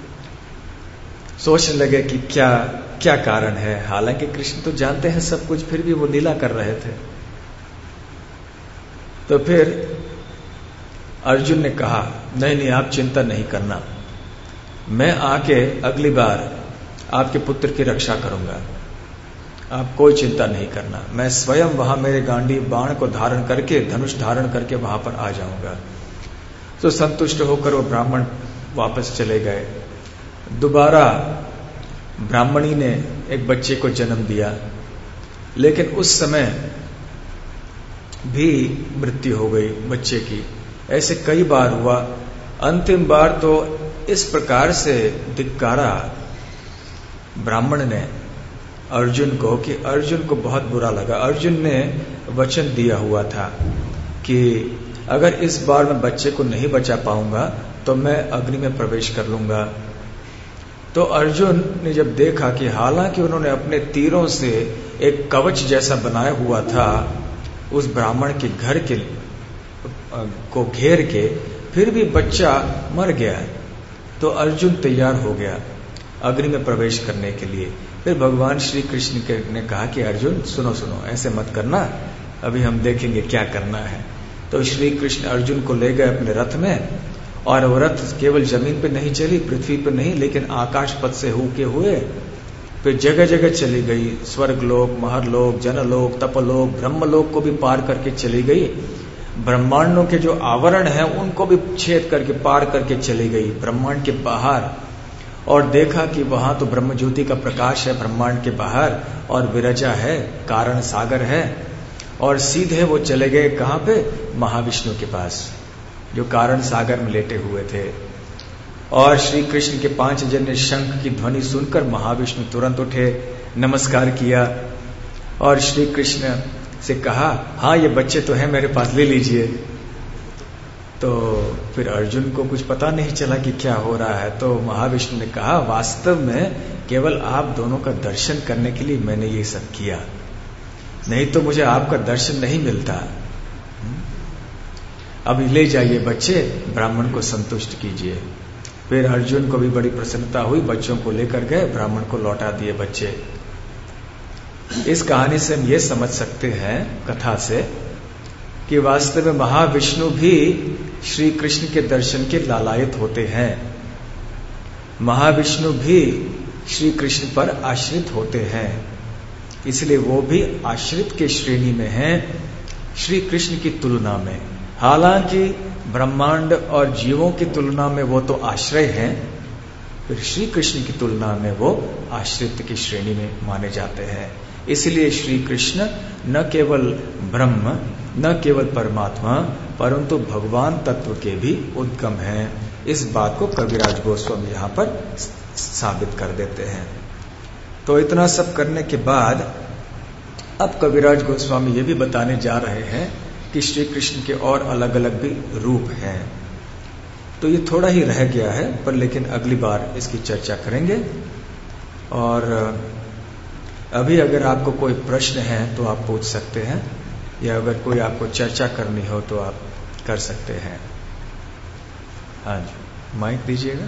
सोचने लगे कि क्या क्या कारण है। हालांकि कृष्ण तो जानते हैं सब कुछ, फिर भी वो लीला कर रहे थे। तो फिर अर्जुन ने कहा, नहीं नहीं, आप चिंता नहीं करना, मैं आके अगली बार आपके पुत्र की रक्षा करूंगा, आप कोई चिंता नहीं करना। मैं स्वयं वहां मेरे गांडीव बाण को धारण करके, धनुष धारण करके वहां पर आ जाऊंगा। तो संतुष्ट होकर वो ब्राह्मण वापस चले गए। दोबारा ब्राह्मणी ने एक बच्चे को जन्म दिया, लेकिन उस समय भी मृत्यु हो गई बच्चे की। ऐसे कई बार हुआ। अंतिम बार तो इस प्रकार से धिक्कारा ब्राह्मण ने अर्जुन को कि अर्जुन को बहुत बुरा लगा। अर्जुन ने वचन दिया हुआ था कि अगर इस बार मैं बच्चे को नहीं बचा पाऊंगा तो मैं अग्नि में प्रवेश कर लूंगा। तो अर्जुन ने जब देखा कि हालांकि उन्होंने अपने तीरों से एक कवच जैसा बनाया हुआ था उस ब्राह्मण के घर के को घेर के, फिर भी बच्चा मर गया, तो अर्जुन तैयार हो गया अग्नि में प्रवेश करने के लिए। फिर भगवान श्री कृष्ण ने कहा कि अर्जुन सुनो सुनो, ऐसे मत करना, अभी हम देखेंगे क्या करना है। तो श्री कृष्ण अर्जुन को ले गए अपने रथ में, और वो रथ केवल जमीन पे नहीं चली, पृथ्वी पे नहीं, लेकिन आकाश पथ से होके हुए फिर जगह जगह चली गई। स्वर्गलोक, महरलोक, जनलोक, तपलोक, ब्रह्मलोक को भी पार करके चली गई। ब्रह्मांडों के जो आवरण हैं उनको भी छेद करके पार करके चली गई ब्रह्मांड के बाहर, और देखा कि वहां तो ब्रह्म ज्योति का प्रकाश है ब्रह्मांड के बाहर, और विरजा है, कारण सागर है, और सीधे वो चले गए कहां पे? महाविष्णु के पास, जो कारण सागर में लेटे हुए थे। और श्री कृष्ण के पांच जन्य शंख की ध्वनि सुनकर महाविष्णु तुरंत उठे, नमस्कार किया और श्री कृष्ण से कहा, हाँ ये बच्चे तो हैं मेरे पास, ले लीजिए। तो फिर अर्जुन को कुछ पता नहीं चला कि क्या हो रहा है। तो महाविष्णु ने कहा, वास्तव में केवल आप दोनों का दर्शन करने के लिए मैंने ये सब किया, नहीं तो मुझे आपका दर्शन नहीं मिलता। अभी ले जाइए बच्चे, ब्राह्मण को संतुष्ट कीजिए। फिर अर्जुन को भी बड़ी प्रसन्नता हुई, बच्चों को लेकर गए, ब्राह्मण को लौटा दिए बच्चे। इस कहानी से हम ये समझ सकते हैं, कथा से, कि वास्तव में महाविष्णु भी श्री कृष्ण के दर्शन के लालायित होते हैं। महाविष्णु भी श्री कृष्ण पर आश्रित होते हैं, इसलिए वो भी आश्रित के श्रेणी में हैं श्री कृष्ण की तुलना में। हालांकि ब्रह्मांड और जीवों की तुलना में वो तो आश्रय हैं, फिर श्री कृष्ण की तुलना में वो आश्रित की श्रेणी में माने जाते हैं। इसलिए श्री कृष्ण न केवल ब्रह्म, न केवल परमात्मा, परंतु भगवान तत्व के भी उद्गम हैं। इस बात को कविराज गोस्वामी यहाँ पर साबित कर देते हैं। तो इतना सब करने के बाद अब कविराज गोस्वामी ये भी बताने जा रहे हैं कि श्री कृष्ण के और अलग अलग भी रूप हैं। तो ये थोड़ा ही रह गया है, पर लेकिन अगली बार इसकी चर्चा करेंगे। और अभी अगर आपको कोई प्रश्न है तो आप पूछ सकते हैं, या अगर कोई आपको चर्चा करनी हो तो आप कर सकते हैं। हाँ जी, माइक दीजिएगा।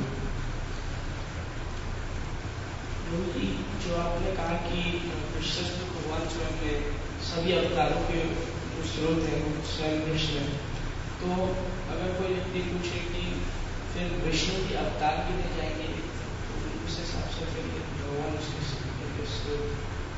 जो आपने कहा कि कृष्ण भगवान स्वयं में सभी अवतारों के जो स्रोत हैं वो स्वयं कृष्ण है, तो अगर कोई व्यक्ति पूछे कि फिर विष्णु के अवतार भी नहीं जाएंगे, तो उस हिसाब से फिर भगवान उसके स्रोत।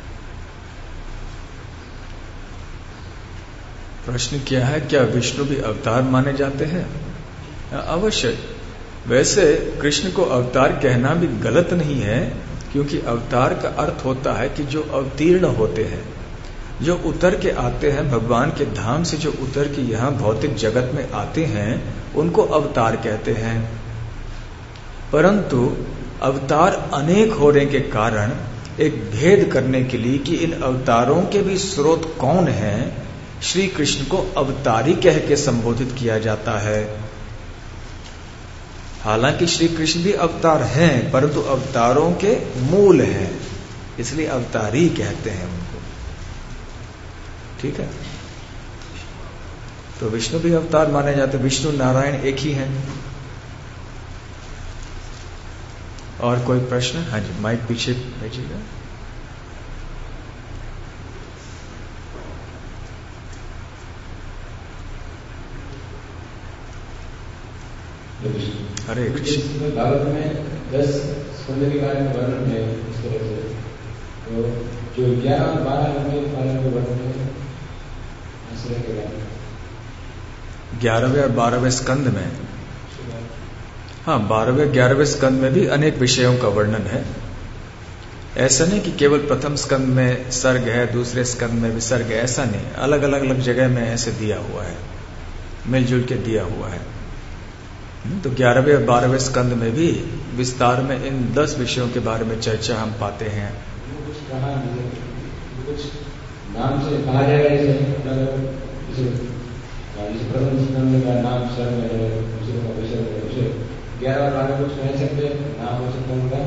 प्रश्न क्या है, क्या विष्णु भी अवतार माने जाते हैं? अवश्य। वैसे कृष्ण को अवतार कहना भी गलत नहीं है, क्योंकि अवतार का अर्थ होता है कि जो अवतीर्ण होते हैं, जो उतर के आते हैं भगवान के धाम से, जो उतर के यहाँ भौतिक जगत में आते हैं, उनको अवतार कहते हैं। परंतु अवतार अनेक होने के कारण एक भेद करने के लिए कि इन अवतारों के भी स्रोत कौन हैं, श्री कृष्ण को अवतारी कह के संबोधित किया जाता है। हालांकि श्री कृष्ण भी अवतार हैं, परंतु अवतारों के मूल हैं, इसलिए अवतारी कहते हैं उनको। ठीक है, तो विष्णु भी अवतार माने जाते हैं। विष्णु नारायण एक ही हैं। और कोई प्रश्न? हाँ जी, माइक पीछे भेजिएगा। हरे कृष्ण। भारत में दस स्कंद के बारे में वर्णन है इस तरह से, तो जो ग्यारह बारह में बारह में वर्णन है आश्रय के बारे में, ग्यारहवें और बारहवें स्कंद में, हाँ बारहवें ग्यारहवें स्कंद में भी अनेक विषयों का वर्णन है। ऐसा नहीं कि केवल प्रथम स्कंद में सर्ग है, दूसरे स्कंद में विसर्ग है, ऐसा नहीं। अलग अलग अलग जगह में ऐसे दिया हुआ है, मिलजुल के दिया हुआ है। तो ग्यारहवें और बारहवें स्कंद में भी विस्तार में इन दस विषयों के बारे में चर्चा हम पाते हैं। कुछ कहा, कुछ नाम से कहा जाएगा, जैसे प्रथम स्कंद का नाम सर में है, दूसरे का विषय है, उसे ग्यारह और बारह कुछ कह सकते नाम हो सकता उनका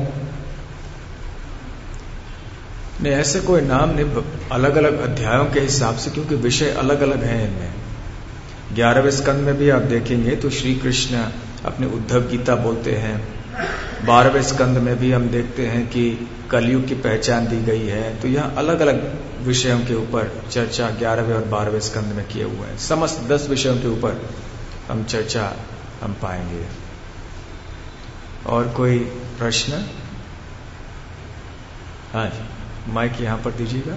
नहीं, ऐसे कोई नाम नहीं, अलग अलग अध्यायों के हिसाब से, क्योंकि विषय अलग अलग हैं इनमें। ग्यारहवें स्कंद में भी आप देखेंगे तो श्री कृष्ण अपने उद्धव गीता बोलते हैं। बारहवें स्कंद में भी हम देखते हैं कि कलयुग की पहचान दी गई है। तो यहाँ अलग अलग विषयों के ऊपर चर्चा ग्यारहवें और बारहवें स्कंद में किए हुए हैं। समस्त दस विषयों के ऊपर हम चर्चा हम पाएंगे। और कोई प्रश्न? हाँ जी, माइक यहाँ पर दीजिएगा।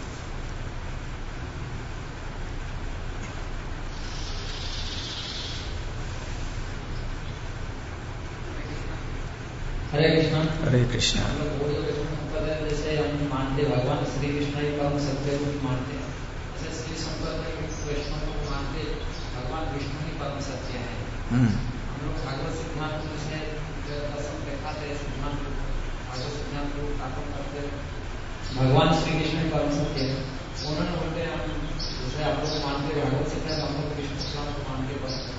हरे कृष्णा। हरे कृष्णा। जैसे हम मानते भगवान श्री कृष्ण ही परम सत्य को मानते हैं, जैसे श्री संप्रदाय वैष्णव को मानते भगवान विष्णु ही परम सत्य है। हम लोग भागवत सिद्धांत में से दसम दिखाते सिद्धांत भागवत सिद्धांत को स्थापन करते भगवान श्री कृष्ण ही परम सत्य है। उन्होंने बोलते हम जैसे आप लोग मानते भागवत सिद्धांत, हम लोग विष्णु सिद्धांत को मानते परम सत्य,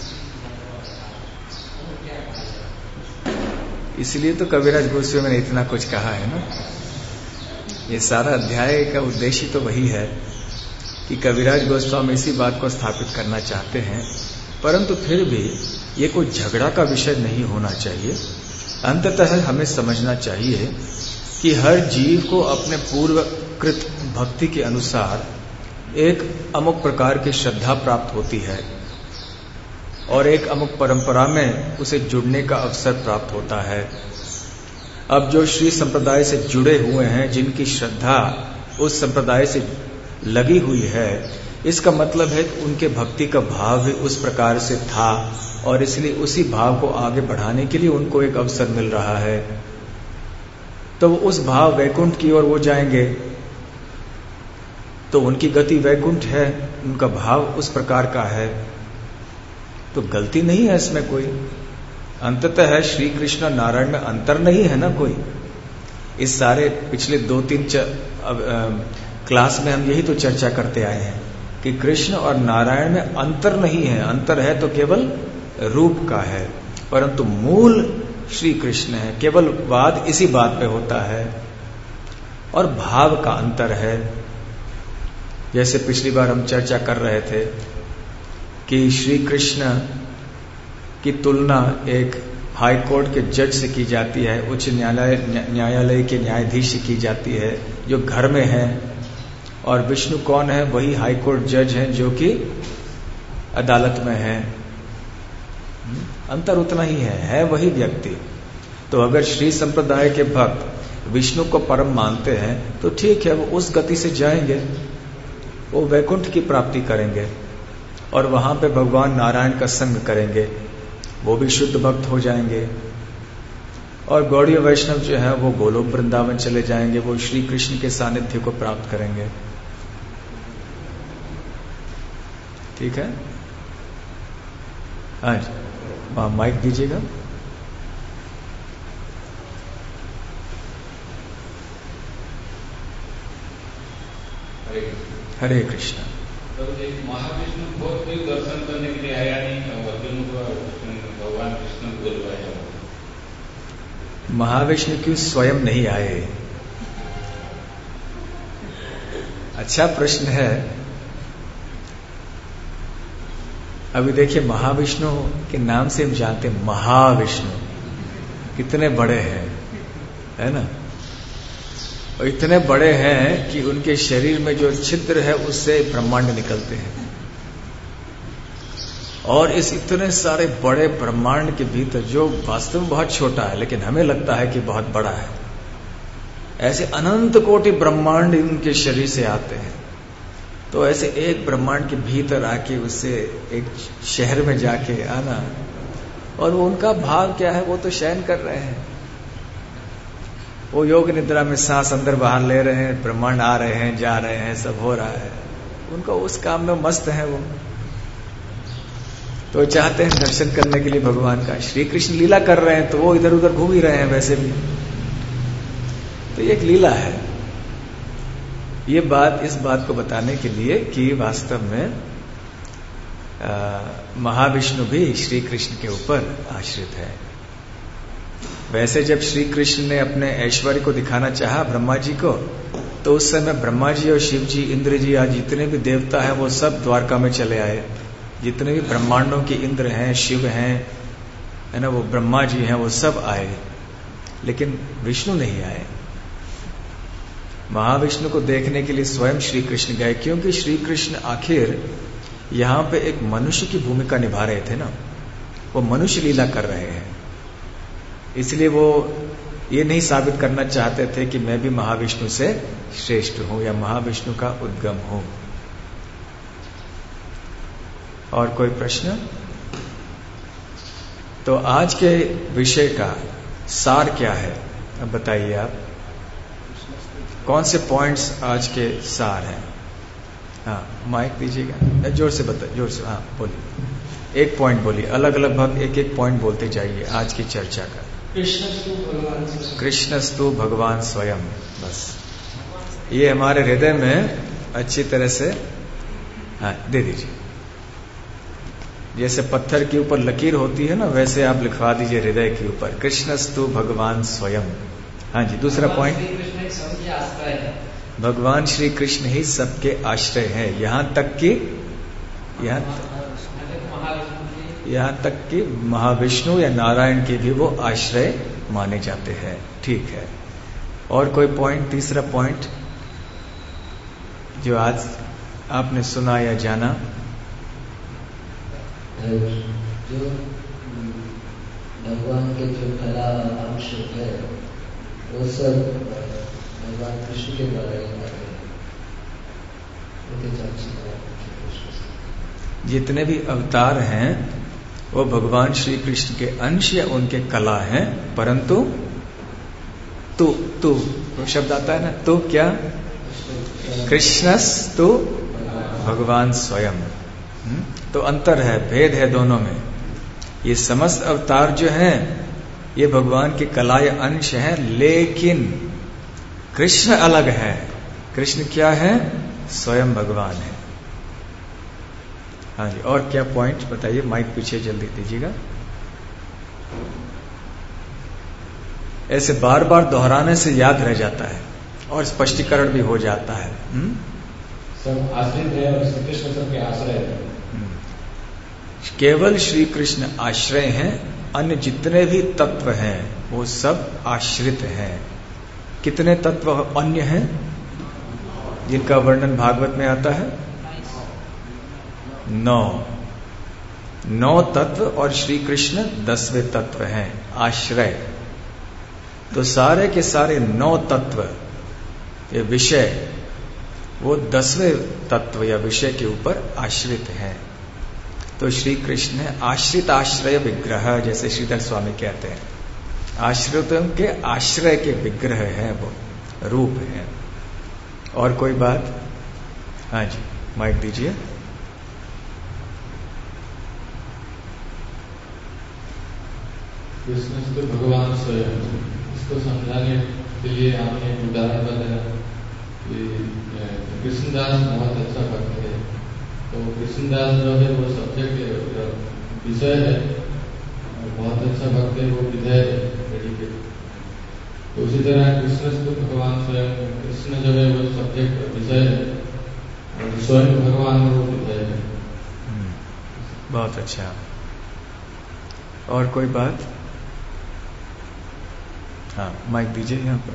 क्या कहा जाए? इसलिए तो कविराज गोस्वामी ने इतना कुछ कहा है ना। ये सारा अध्याय का उद्देश्य तो वही है कि कविराज गोस्वामी इसी बात को स्थापित करना चाहते हैं, परंतु फिर भी ये कोई झगड़ा का विषय नहीं होना चाहिए। अंततः हमें समझना चाहिए कि हर जीव को अपने पूर्वकृत भक्ति के अनुसार एक अमुक प्रकार की श्रद्धा प्राप्त होती है और एक अमुक परंपरा में उसे जुड़ने का अवसर प्राप्त होता है। अब जो श्री संप्रदाय से जुड़े हुए हैं, जिनकी श्रद्धा उस संप्रदाय से लगी हुई है, इसका मतलब है कि उनके भक्ति का भाव भी उस प्रकार से था और इसलिए उसी भाव को आगे बढ़ाने के लिए उनको एक अवसर मिल रहा है। तो वो उस भाव वैकुंठ की ओर वो जाएंगे, तो उनकी गति वैकुंठ है, उनका भाव उस प्रकार का है, तो गलती नहीं है इसमें कोई। अंततः है श्री कृष्ण नारायण में अंतर नहीं है ना कोई। इस सारे पिछले दो तीन च, अब, आ, क्लास में हम यही तो चर्चा करते आए हैं कि कृष्ण और नारायण में अंतर नहीं है। अंतर है तो केवल रूप का है, परंतु मूल श्री कृष्ण है। केवल वाद इसी बात पे होता है और भाव का अंतर है। जैसे पिछली बार हम चर्चा कर रहे थे कि श्री कृष्ण की तुलना एक हाई कोर्ट के जज से की जाती है, उच्च न्यायालय न्यायालय के न्यायाधीश से की जाती है जो घर में है, और विष्णु कौन है? वही हाई कोर्ट जज हैं जो कि अदालत में है। अंतर उतना ही है, है वही व्यक्ति। तो अगर श्री संप्रदाय के भक्त विष्णु को परम मानते हैं तो ठीक है, वो उस गति से जाएंगे, वो वैकुंठ की प्राप्ति करेंगे और वहां पे भगवान नारायण का संग करेंगे, वो भी शुद्ध भक्त हो जाएंगे। और गौड़ीय वैष्णव जो है वो गोलोक वृंदावन चले जाएंगे, वो श्री कृष्ण के सानिध्य को प्राप्त करेंगे। ठीक है? हाँ जी, वहां माइक दीजिएगा। हरे कृष्ण। तो एक महाविष्णु बहुत कोई दर्शन करने के लिए आया नहीं, अर्जुन को भगवान कृष्ण को बुलवाया। महाविष्णु क्यों स्वयं नहीं आए? अच्छा प्रश्न है। अभी देखिए, महाविष्णु के नाम से हम जानते हैं महाविष्णु कितने बड़े हैं, है ना? और इतने बड़े हैं कि उनके शरीर में जो छिद्र है उससे ब्रह्मांड निकलते हैं, और इस इतने सारे बड़े ब्रह्मांड के भीतर जो वास्तव में बहुत छोटा है लेकिन हमें लगता है कि बहुत बड़ा है, ऐसे अनंत कोटि ब्रह्मांड उनके शरीर से आते हैं। तो ऐसे एक ब्रह्मांड के भीतर आके उससे एक शहर में जाके आना, और वो उनका भाव क्या है? वो तो शयन कर रहे हैं, वो योग निद्रा में सांस अंदर बाहर ले रहे हैं, ब्रह्मांड आ रहे हैं जा रहे हैं, सब हो रहा है, उनको उस काम में मस्त है वो। तो चाहते हैं दर्शन करने के लिए भगवान का। श्री कृष्ण लीला कर रहे हैं तो वो इधर उधर घूम ही रहे हैं वैसे भी, तो ये एक लीला है। ये बात इस बात को बताने के लिए कि वास्तव में महाविष्णु भी श्री कृष्ण के ऊपर आश्रित है। वैसे जब श्री कृष्ण ने अपने ऐश्वर्य को दिखाना चाहा ब्रह्मा जी को, तो उस समय ब्रह्मा जी और शिव जी, इंद्र जी, आज जितने भी देवता हैं वो सब द्वारका में चले आए। जितने भी ब्रह्मांडों के इंद्र हैं, शिव हैं, है ना, वो ब्रह्मा जी हैं, वो सब आए, लेकिन विष्णु नहीं आए। महाविष्णु को देखने के लिए स्वयं श्री कृष्ण गए, क्योंकि श्री कृष्ण आखिर यहां पे एक मनुष्य की भूमिका निभा रहे थे ना, वो मनुष्य लीला कर रहे हैं। इसलिए वो ये नहीं साबित करना चाहते थे कि मैं भी महाविष्णु से श्रेष्ठ हूं या महाविष्णु का उद्गम हूं। और कोई प्रश्न? तो आज के विषय का सार क्या है, अब बताइए आप। कौन से पॉइंट्स आज के सार हैं? हाँ, माइक दीजिएगा, जोर से बता, जोर से, हाँ बोलिए। एक पॉइंट बोलिए, अलग अलग भाग एक एक पॉइंट बोलते जाइए आज की चर्चा का। कृष्णस्तु भगवान स्वयं। कृष्णस्तु भगवान स्वयं, बस ये हमारे हृदय में अच्छी तरह से, हाँ दे दीजिए। जैसे पत्थर के ऊपर लकीर होती है ना, वैसे आप लिखवा दीजिए हृदय के ऊपर, कृष्णस्तु भगवान स्वयं। हाँ जी, दूसरा पॉइंट, भगवान श्री कृष्ण ही सबके आश्रय हैं, यहां तक कि यहां यहां तक कि महाविष्णु या नारायण के भी वो आश्रय माने जाते हैं। ठीक है, और कोई पॉइंट, तीसरा पॉइंट जो आज आपने सुना या जाना? जो भगवान के जो कला अंश है वो सब भगवान कृष्ण के द्वारा ही जितने भी अवतार हैं वो भगवान श्री कृष्ण के अंश या उनके कला हैं, परंतु तू तू तो शब्द आता है ना, तो क्या कृष्णस्तु भगवान स्वयं, तो अंतर है, भेद है दोनों में। ये समस्त अवतार जो हैं ये भगवान की कला या अंश हैं, लेकिन कृष्ण अलग है। कृष्ण क्या है? स्वयं भगवान है। हाँ जी, और क्या पॉइंट बताइए, माइक पीछे जल्दी दीजिएगा। ऐसे बार बार दोहराने से याद रह जाता है और स्पष्टीकरण भी हो जाता है। हुँ? सब आश्रित है और श्री कृष्ण सबके आश्रय है। केवल श्री कृष्ण आश्रय हैं, अन्य जितने भी तत्व हैं वो सब आश्रित हैं। कितने तत्व अन्य हैं जिनका वर्णन भागवत में आता है? नौ नौ तत्व, और श्री कृष्ण दसवें तत्व हैं आश्रय। तो सारे के सारे नौ तत्व ये विषय वो दसवें तत्व या विषय के ऊपर आश्रित हैं। तो श्री कृष्ण है आश्रित आश्रय विग्रह, जैसे श्रीधर स्वामी कहते हैं, आश्रितों के आश्रय के विग्रह है, वो रूप है। और कोई बात? हाँ जी, माइक दीजिए। कृष्ण तो भगवान स्वयं, इसको समझाने के लिए आपने एक उदाहरण बताया कि कृष्णदास बहुत अच्छा भक्त है। तो कृष्णदास जो है वो सब्जेक्ट विषय है, बहुत अच्छा भक्त है, वो विधेय है। तो उसी तरह कृष्ण तो भगवान स्वयं, कृष्ण जो है वो सब्जेक्ट विषय है और स्वयं भगवान वो विधेय है। बहुत अच्छा। और कोई बात? हाँ, माइक दीजिए यहाँ पर।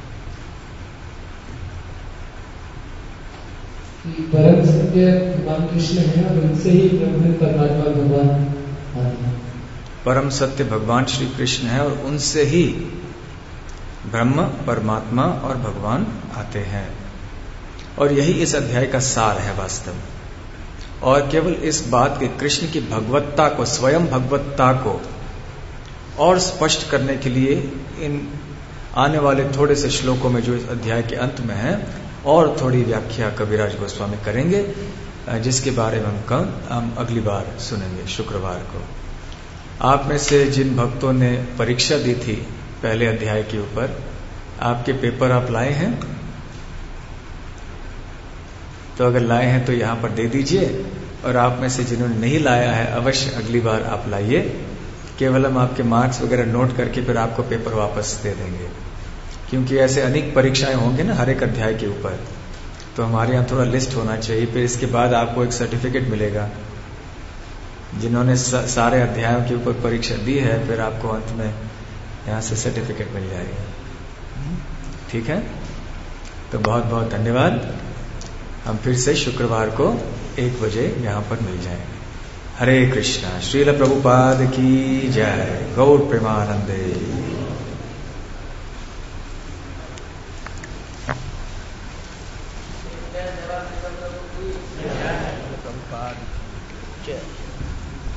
परम सत्य भगवान कृष्ण है और उनसे ही ब्रह्म परमात्मा भगवान आते हैं। परम सत्य भगवान श्री कृष्ण है और उनसे ही ब्रह्म, परमात्मा और भगवान आते हैं। और यही इस अध्याय का सार है वास्तव में। और केवल इस बात के कृष्ण की भगवत्ता को, स्वयं भगवत्ता को और स्पष्ट करने के लिए इन आने वाले थोड़े से श्लोकों में जो इस अध्याय के अंत में है और थोड़ी व्याख्या कविराज गोस्वामी करेंगे। जिसके बारे में हम कल हम अगली बार सुनेंगे शुक्रवार को। आप में से जिन भक्तों ने परीक्षा दी थी पहले अध्याय के ऊपर, आपके पेपर आप लाए हैं? तो अगर लाए हैं तो यहाँ पर दे दीजिए, और आप में से जिन्होंने नहीं लाया है अवश्य अगली बार आप लाइए। केवल हम आपके मार्क्स वगैरह नोट करके फिर आपको पेपर वापस दे देंगे, क्योंकि ऐसे अनेक परीक्षाएं होंगे ना हर एक अध्याय के ऊपर, तो हमारे यहाँ थोड़ा लिस्ट होना चाहिए। फिर इसके बाद आपको एक सर्टिफिकेट मिलेगा। जिन्होंने सारे अध्यायों के ऊपर परीक्षा दी है, फिर आपको अंत में यहाँ से सर्टिफिकेट मिल जाएगा। ठीक है, तो बहुत बहुत धन्यवाद। हम फिर से शुक्रवार को एक बजे यहाँ पर मिल जाएंगे। हरे कृष्णा। श्रील प्रभुपाद की जय। गौर प्रेमानंदे।